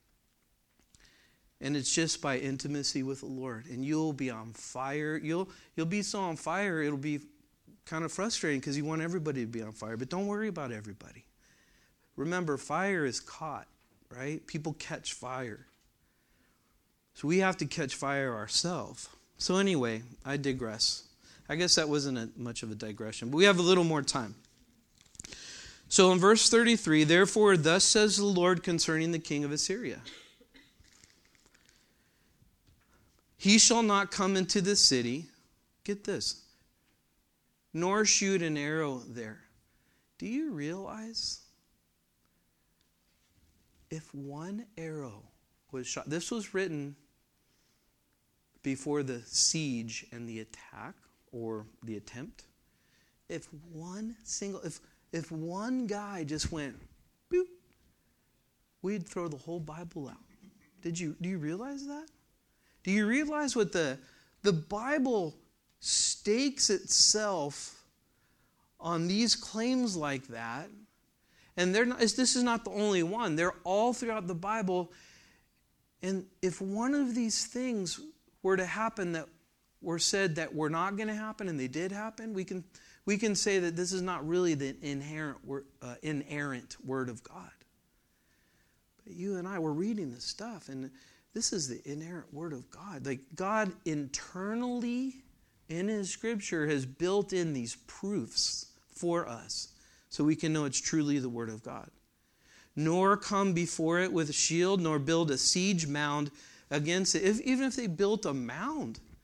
And it's just by intimacy with the Lord. And you'll be on fire. You'll, you'll be so on fire, it'll be kind of frustrating because you want everybody to be on fire. But don't worry about everybody. Remember, fire is caught, right? People catch fire. So we have to catch fire ourselves. So anyway, I digress. I guess that wasn't a, much of a digression, but we have a little more time. So in verse thirty-three, therefore, thus says the Lord concerning the king of Assyria. He shall not come into this city, get this, nor shoot an arrow there. Do you realize if one arrow was shot, this was written before the siege and the attack or the attempt. If one single, if if one guy just went, boop, we'd throw the whole Bible out. Did you, do you realize that? Do you realize what the, the Bible stakes itself on these claims like that? And they're not, this is not the only one. They're all throughout the Bible. And if one of these things were to happen that were said that were not going to happen and they did happen, we can we can say that this is not really the inherent uh, inerrant word of God. But you and I were reading this stuff, and this is the inerrant word of God. Like God internally in His Scripture has built in these proofs for us so we can know it's truly the word of God. Nor come before it with a shield, nor build a siege mound against it. If, even if they built a mound,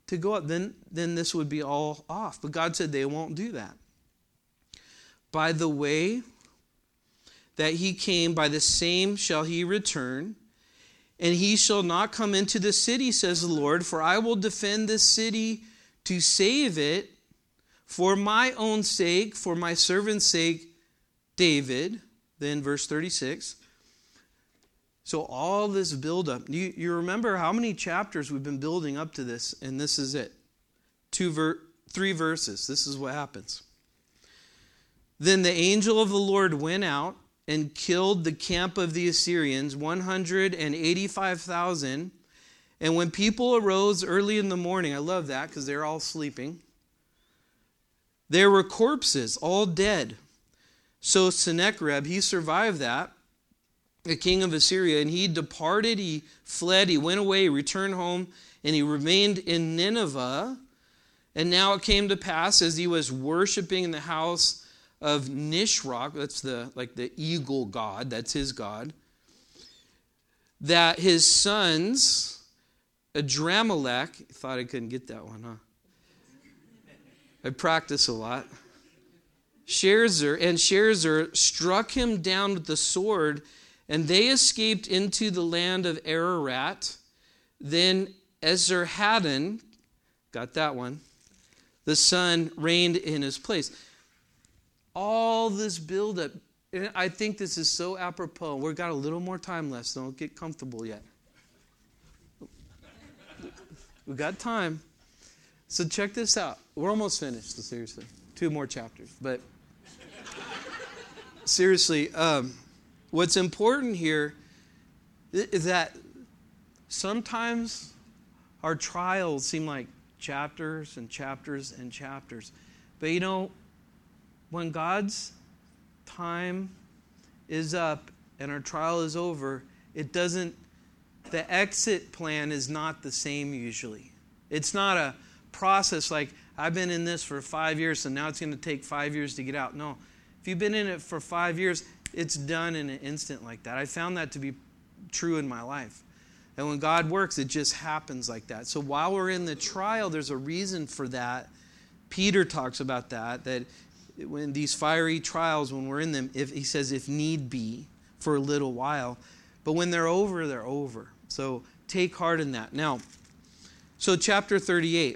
to go up, then, then this would be all off. But God said they won't do that. By the way that he came, by the same shall he return, and he shall not come into the city, says the Lord, for I will defend this city to save it for my own sake, for my servant's sake, David. Then verse thirty-six. So all this buildup, you, you remember how many chapters we've been building up to this, and this is it. Two ver- three verses. This is what happens. Then the angel of the Lord went out and killed the camp of the Assyrians, one hundred eighty-five thousand. And when people arose early in the morning, I love that because they're all sleeping, there were corpses, all dead. So Sennacherib, he survived that, the king of Assyria, and he departed, he fled, he went away, he returned home, and he remained in Nineveh. And now it came to pass, as he was worshiping in the house of Nisroch, that's the like the eagle god, that's his god, that his sons, Adramelech, thought I couldn't get that one, huh? I practice a lot. Sherzer and Sherzer struck him down with the sword, and they escaped into the land of Ararat. Then Esarhaddon, got that one, the son reigned in his place. All this buildup, and I think this is so apropos. We've got a little more time left, so don't get comfortable yet. We've got time. So check this out. We're almost finished, seriously. Two more chapters. But seriously, um, what's important here is that sometimes our trials seem like chapters and chapters and chapters. But you know, when God's time is up and our trial is over, it doesn't, the exit plan is not the same usually. It's not a process like, I've been in this for five years, so now it's going to take five years to get out. No. If you've been in it for five years, it's done in an instant like that. I found that to be true in my life. And when God works, it just happens like that. So while we're in the trial, there's a reason for that. Peter talks about that, that when these fiery trials, when we're in them, if he says, if need be, for a little while. But when they're over, they're over. So take heart in that. Now, so chapter thirty-eight.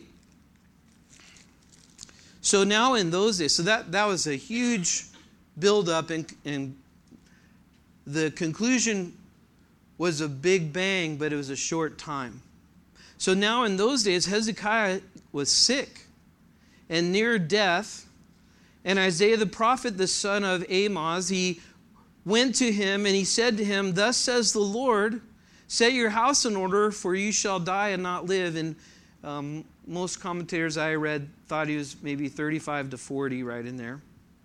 So now in those days, so that, that was a huge buildup, and, and the conclusion was a big bang, but it was a short time. So now in those days, Hezekiah was sick and near death, and Isaiah the prophet, the son of Amoz, he went to him and he said to him, thus says the Lord, set your house in order, for you shall die and not live. And um, most commentators I read thought he was maybe thirty-five to forty right in there.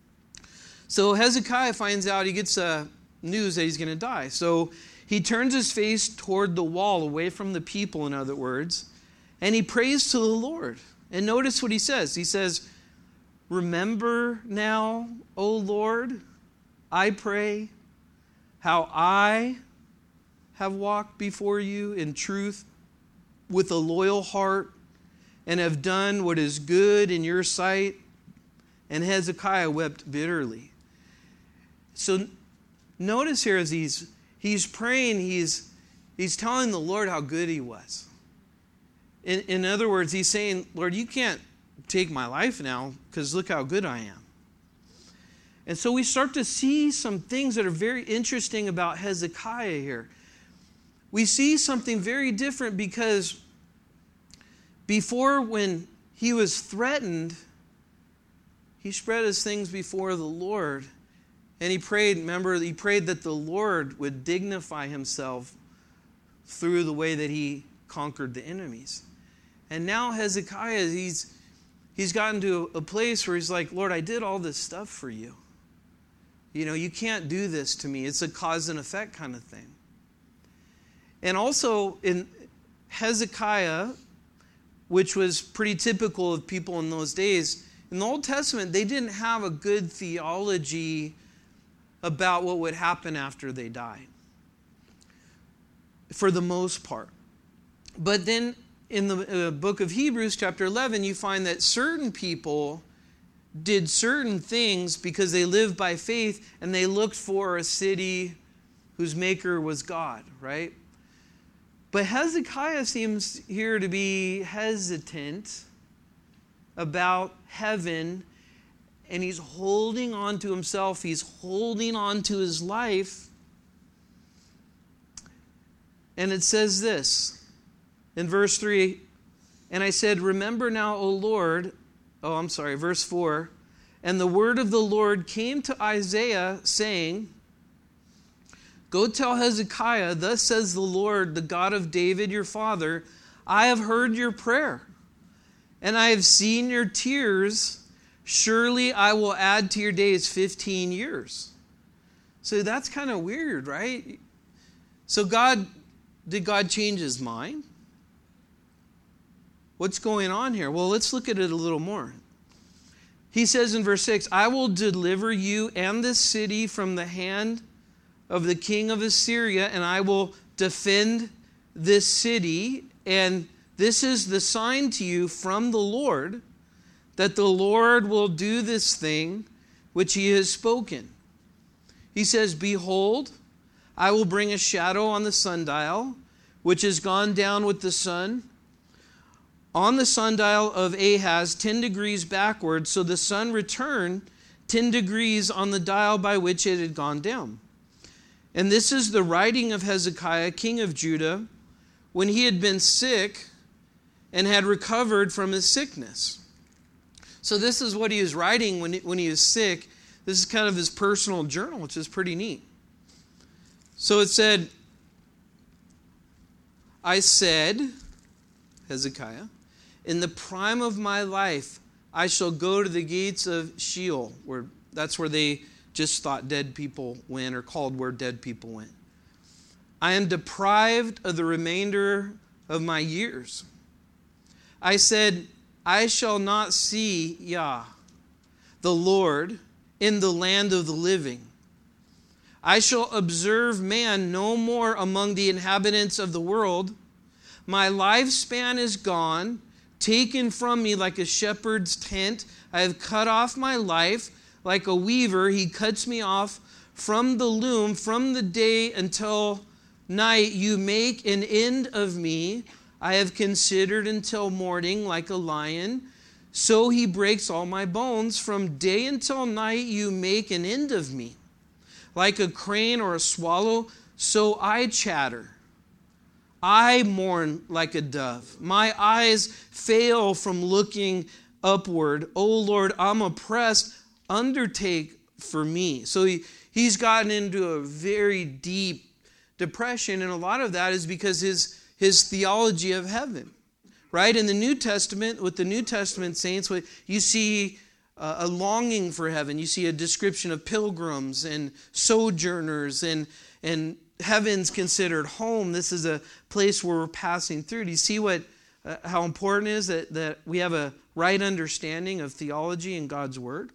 So Hezekiah finds out, he gets uh, news that he's going to die. So he turns his face toward the wall, away from the people, in other words, and he prays to the Lord. And notice what he says. He says, remember now, O Lord, I pray, how I have walked before you in truth with a loyal heart, and have done what is good in your sight. And Hezekiah wept bitterly. So notice here as he's he's praying, he's he's telling the Lord how good he was. In, in other words, he's saying, Lord, you can't take my life now because look how good I am. And so we start to see some things that are very interesting about Hezekiah here. We see something very different because before, when he was threatened, he spread his things before the Lord. And he prayed, remember, he prayed that the Lord would dignify himself through the way that he conquered the enemies. And now Hezekiah, he's he's gotten to a place where he's like, Lord, I did all this stuff for you. You know, you can't do this to me. It's a cause and effect kind of thing. And also in Hezekiah, which was pretty typical of people in those days, in the Old Testament, they didn't have a good theology about what would happen after they died, for the most part. But then in the uh, book of Hebrews, chapter eleven, you find that certain people did certain things because they lived by faith and they looked for a city whose maker was God, right? But Hezekiah seems here to be hesitant about heaven, and he's holding on to himself. He's holding on to his life. And it says this in verse three, and I said, remember now, O Lord, oh, I'm sorry, verse four, and the word of the Lord came to Isaiah, saying, go tell Hezekiah, thus says the Lord, the God of David your father, I have heard your prayer, and I have seen your tears. Surely I will add to your days fifteen years. So that's kind of weird, right? So God, did God change his mind? What's going on here? Well, let's look at it a little more. He says in verse six, I will deliver you and this city from the hand of the king of Assyria, and I will defend this city. And this is the sign to you from the Lord, that the Lord will do this thing which he has spoken. He says, behold, I will bring a shadow on the sundial, which has gone down with the sun, on the sundial of Ahaz, ten degrees backward, so the sun returned ten degrees on the dial by which it had gone down. And this is the writing of Hezekiah, king of Judah, when he had been sick and had recovered from his sickness. So this is what he was writing when he, when he was sick. This is kind of his personal journal, which is pretty neat. So it said, I said, Hezekiah, in the prime of my life, I shall go to the gates of Sheol, where that's where they just thought dead people went, or called where dead people went. I am deprived of the remainder of my years. I said, I shall not see Yah, the Lord, in the land of the living. I shall observe man no more among the inhabitants of the world. My lifespan is gone, taken from me like a shepherd's tent. I have cut off my life like a weaver. He cuts me off from the loom. From the day until night you make an end of me. I have considered until morning like a lion. So he breaks all my bones. From day until night you make an end of me. Like a crane or a swallow, so I chatter. I mourn like a dove. My eyes fail from looking upward. O Lord, I'm oppressed. Undertake for me. So he, he's gotten into a very deep depression, and a lot of that is because his, his theology of heaven. Right? In the New Testament, with the New Testament saints, you see uh, a longing for heaven. You see a description of pilgrims and sojourners, and and heaven's considered home. This is a place where we're passing through. Do you see what uh, how important it is that, that we have a right understanding of theology and God's Word?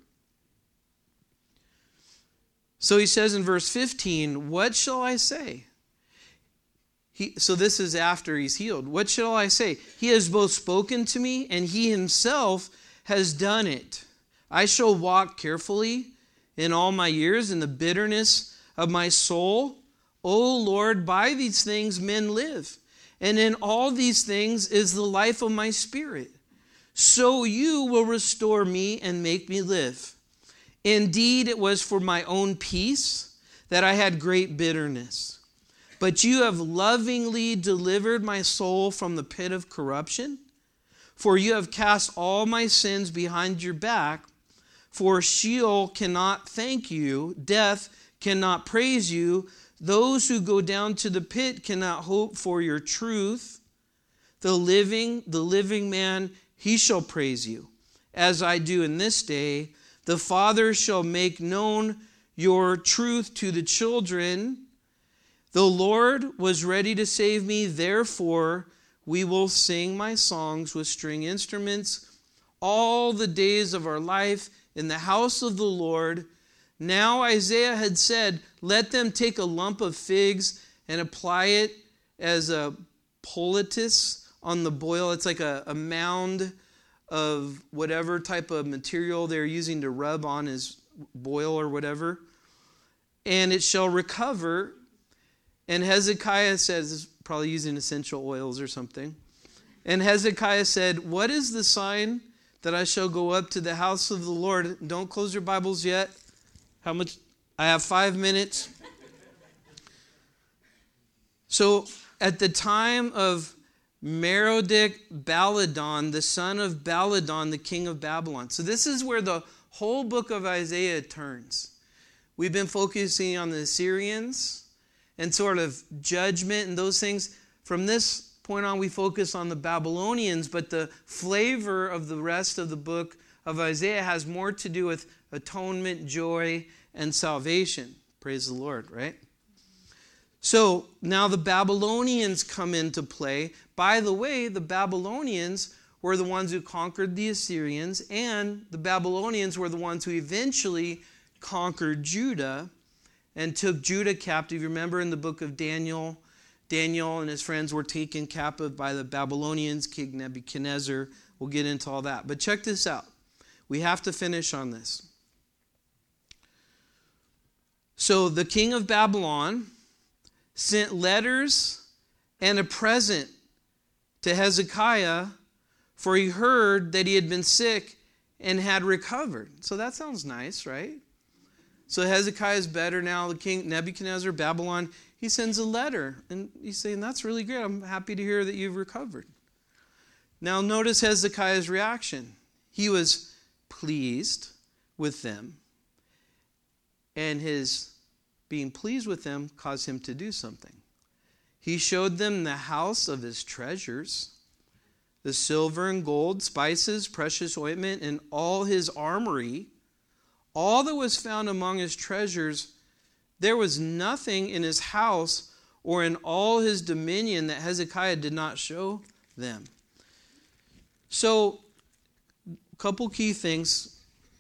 So he says in verse fifteen, what shall I say? He, so this is after he's healed. What shall I say? He has both spoken to me, and he himself has done it. I shall walk carefully in all my years in the bitterness of my soul. O Lord, by these things men live, and in all these things is the life of my spirit. So you will restore me and make me live. Indeed, it was for my own peace that I had great bitterness. But you have lovingly delivered my soul from the pit of corruption. For you have cast all my sins behind your back. For Sheol cannot thank you, death cannot praise you. Those who go down to the pit cannot hope for your truth. The living, the living man, he shall praise you, as I do in this day. The Father shall make known your truth to the children. The Lord was ready to save me, therefore we will sing my songs with string instruments all the days of our life in the house of the Lord. Now Isaiah had said, let them take a lump of figs and apply it as a poultice on the boil. It's like a, a mound of whatever type of material they're using to rub on his boil or whatever. And it shall recover. And Hezekiah says, probably using essential oils or something. And Hezekiah said, what is the sign that I shall go up to the house of the Lord? Don't close your Bibles yet. How much? I have five minutes. So at the time of Merodach-Baladan, the son of Baladan, the king of Babylon. So this is where the whole book of Isaiah turns. We've been focusing on the Assyrians and sort of judgment and those things. From this point on, we focus on the Babylonians, but the flavor of the rest of the book of Isaiah has more to do with atonement, joy, and salvation. Praise the Lord, right? So now the Babylonians come into play. By the way, the Babylonians were the ones who conquered the Assyrians, and the Babylonians were the ones who eventually conquered Judah and took Judah captive. Remember in the book of Daniel, Daniel and his friends were taken captive by the Babylonians, King Nebuchadnezzar. We'll get into all that. But check this out. We have to finish on this. So the king of Babylon sent letters and a present to Hezekiah, for he heard that he had been sick and had recovered. So that sounds nice, right? So Hezekiah is better now. The king Nebuchadnezzar, Babylon, he sends a letter. And he's saying, that's really great. I'm happy to hear that you've recovered. Now notice Hezekiah's reaction. He was pleased with them. And his being pleased with them caused him to do something. He showed them the house of his treasures, the silver and gold, spices, precious ointment, and all his armory. All that was found among his treasures, there was nothing in his house or in all his dominion that Hezekiah did not show them. So, a couple key things.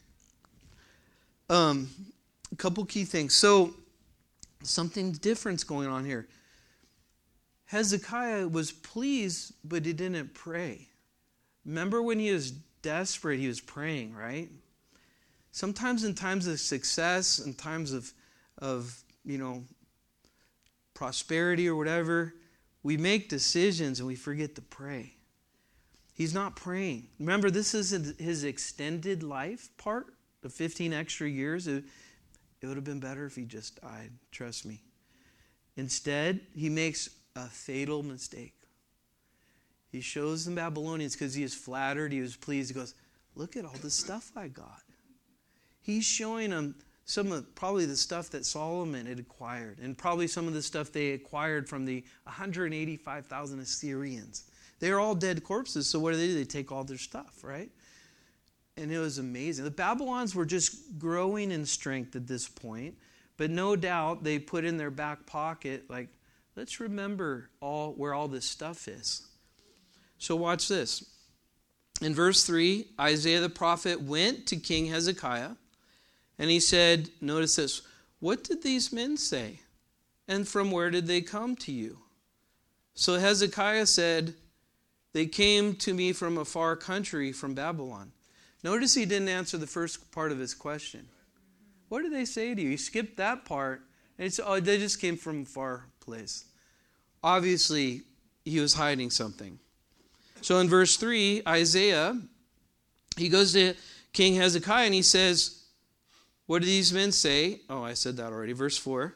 Um, a couple key things. So, something different's going on here. Hezekiah was pleased, but he didn't pray. Remember when he was desperate, he was praying, right? Sometimes in times of success, in times of, of you know, prosperity or whatever, we make decisions and we forget to pray. He's not praying. Remember, this is his extended life part, the fifteen extra years. It, it would have been better if he just died, trust me. Instead, he makes a fatal mistake. He shows the Babylonians, because he is flattered, he was pleased. He goes, look at all the stuff I got. He's showing them some of probably the stuff that Solomon had acquired, and probably some of the stuff they acquired from the one hundred eighty-five thousand Assyrians. They're all dead corpses, so what do they do? They take all their stuff, right? And it was amazing. The Babylons were just growing in strength at this point, but no doubt they put in their back pocket, like, let's remember all where all this stuff is. So watch this. In verse three, Isaiah the prophet went to King Hezekiah, and he said, notice this, what did these men say? And from where did they come to you? So Hezekiah said, they came to me from a far country, from Babylon. Notice he didn't answer the first part of his question. What did they say to you? He skipped that part. And it's, oh, they just came from a far place. Obviously, he was hiding something. So in verse three, Isaiah, he goes to King Hezekiah and he says, what do these men say? Oh, I said that already. Verse four.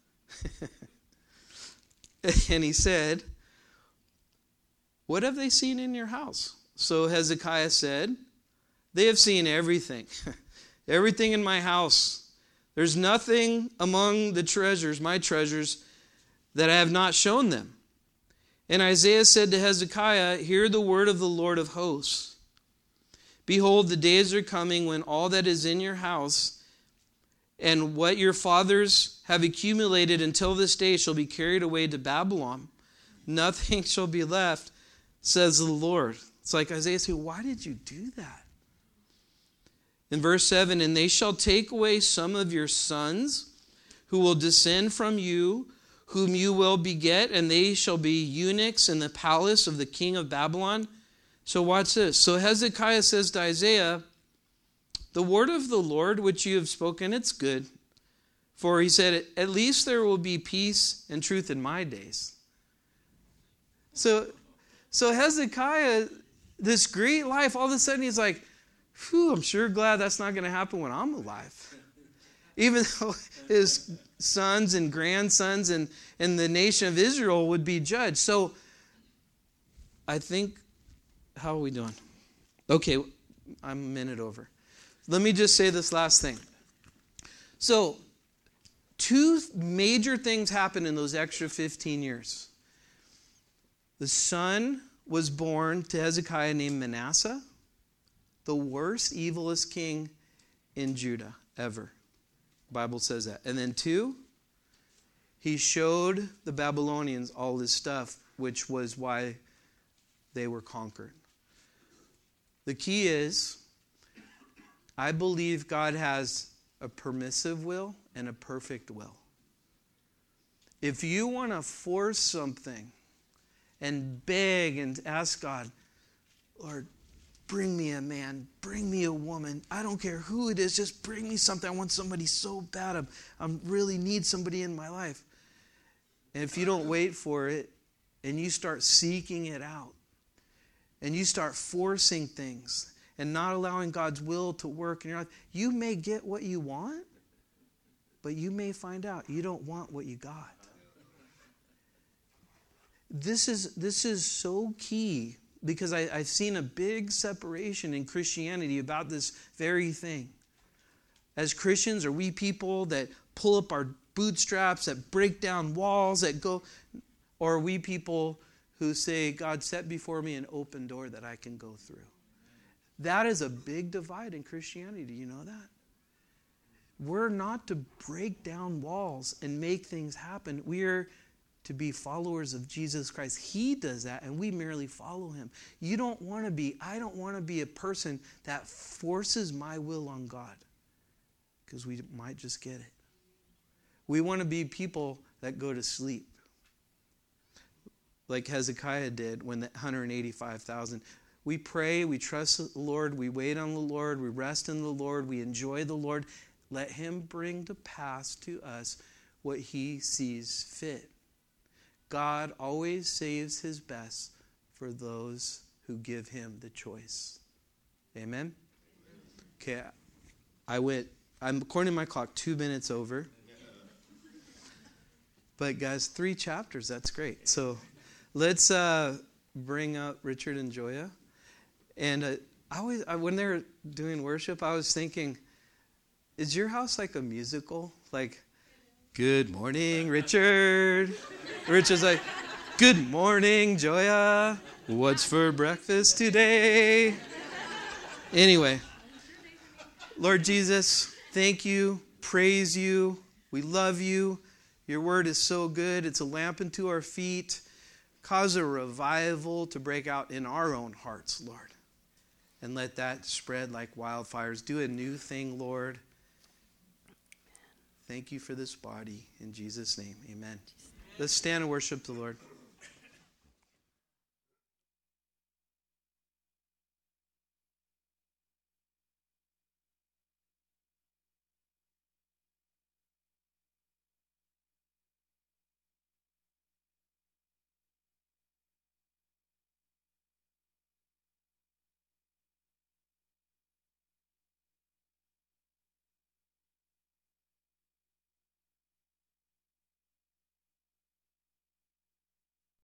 And he said, what have they seen in your house? So Hezekiah said, they have seen everything. Everything in my house. There's nothing among the treasures, my treasures, that I have not shown them. And Isaiah said to Hezekiah, hear the word of the Lord of hosts. Behold, the days are coming when all that is in your house and what your fathers have accumulated until this day shall be carried away to Babylon. Nothing shall be left, says the Lord. It's like Isaiah said, why did you do that? In verse seven, and they shall take away some of your sons who will descend from you, whom you will beget, and they shall be eunuchs in the palace of the king of Babylon. So watch this. So Hezekiah says to Isaiah, the word of the Lord which you have spoken, it's good. For he said, at least there will be peace and truth in my days. So, so Hezekiah, this great life, all of a sudden he's like, phew, I'm sure glad that's not going to happen when I'm alive. Even though his sons and grandsons and, and the nation of Israel would be judged. So I think, how are we doing? Okay, I'm a minute over. Let me just say this last thing. So, two major things happened in those extra fifteen years. The son was born to Hezekiah named Manasseh, the worst, evilest king in Judah ever. The Bible says that. And then two, he showed the Babylonians all this stuff, which was why they were conquered. The key is, I believe God has a permissive will and a perfect will. If you want to force something and beg and ask God, Lord, bring me a man, bring me a woman, I don't care who it is, just bring me something. I want somebody so bad. I really need somebody in my life. And if you don't wait for it and you start seeking it out and you start forcing things and not allowing God's will to work in your life, you may get what you want, but you may find out you don't want what you got. This is this is so key because I, I've seen a big separation in Christianity about this very thing. As Christians, are we people that pull up our bootstraps, that break down walls, that go, or are we people who say, God, set before me an open door that I can go through? That is a big divide in Christianity. Do you know that? We're not to break down walls and make things happen. We are to be followers of Jesus Christ. He does that, and we merely follow him. You don't want to be, I don't want to be a person that forces my will on God, because we might just get it. We want to be people that go to sleep, like Hezekiah did when the one hundred eighty-five thousand. We pray, we trust the Lord, we wait on the Lord, we rest in the Lord, we enjoy the Lord. Let him bring to pass to us what he sees fit. God always saves his best for those who give him the choice. Amen? Okay, I went, I'm according to my clock, two minutes over. But guys, three chapters, that's great. So let's uh, bring up Richard and Joya. And uh, I always, I, when they were doing worship, I was thinking, is your house like a musical? Like, good morning, Richard. Richard's like, good morning, Joya. What's for breakfast today? Anyway, Lord Jesus, thank you, praise you. We love you. Your word is so good. It's a lamp unto our feet. Cause a revival to break out in our own hearts, Lord. And let that spread like wildfires. Do a new thing, Lord. Thank you for this body. In Jesus' name, amen. Let's stand and worship the Lord.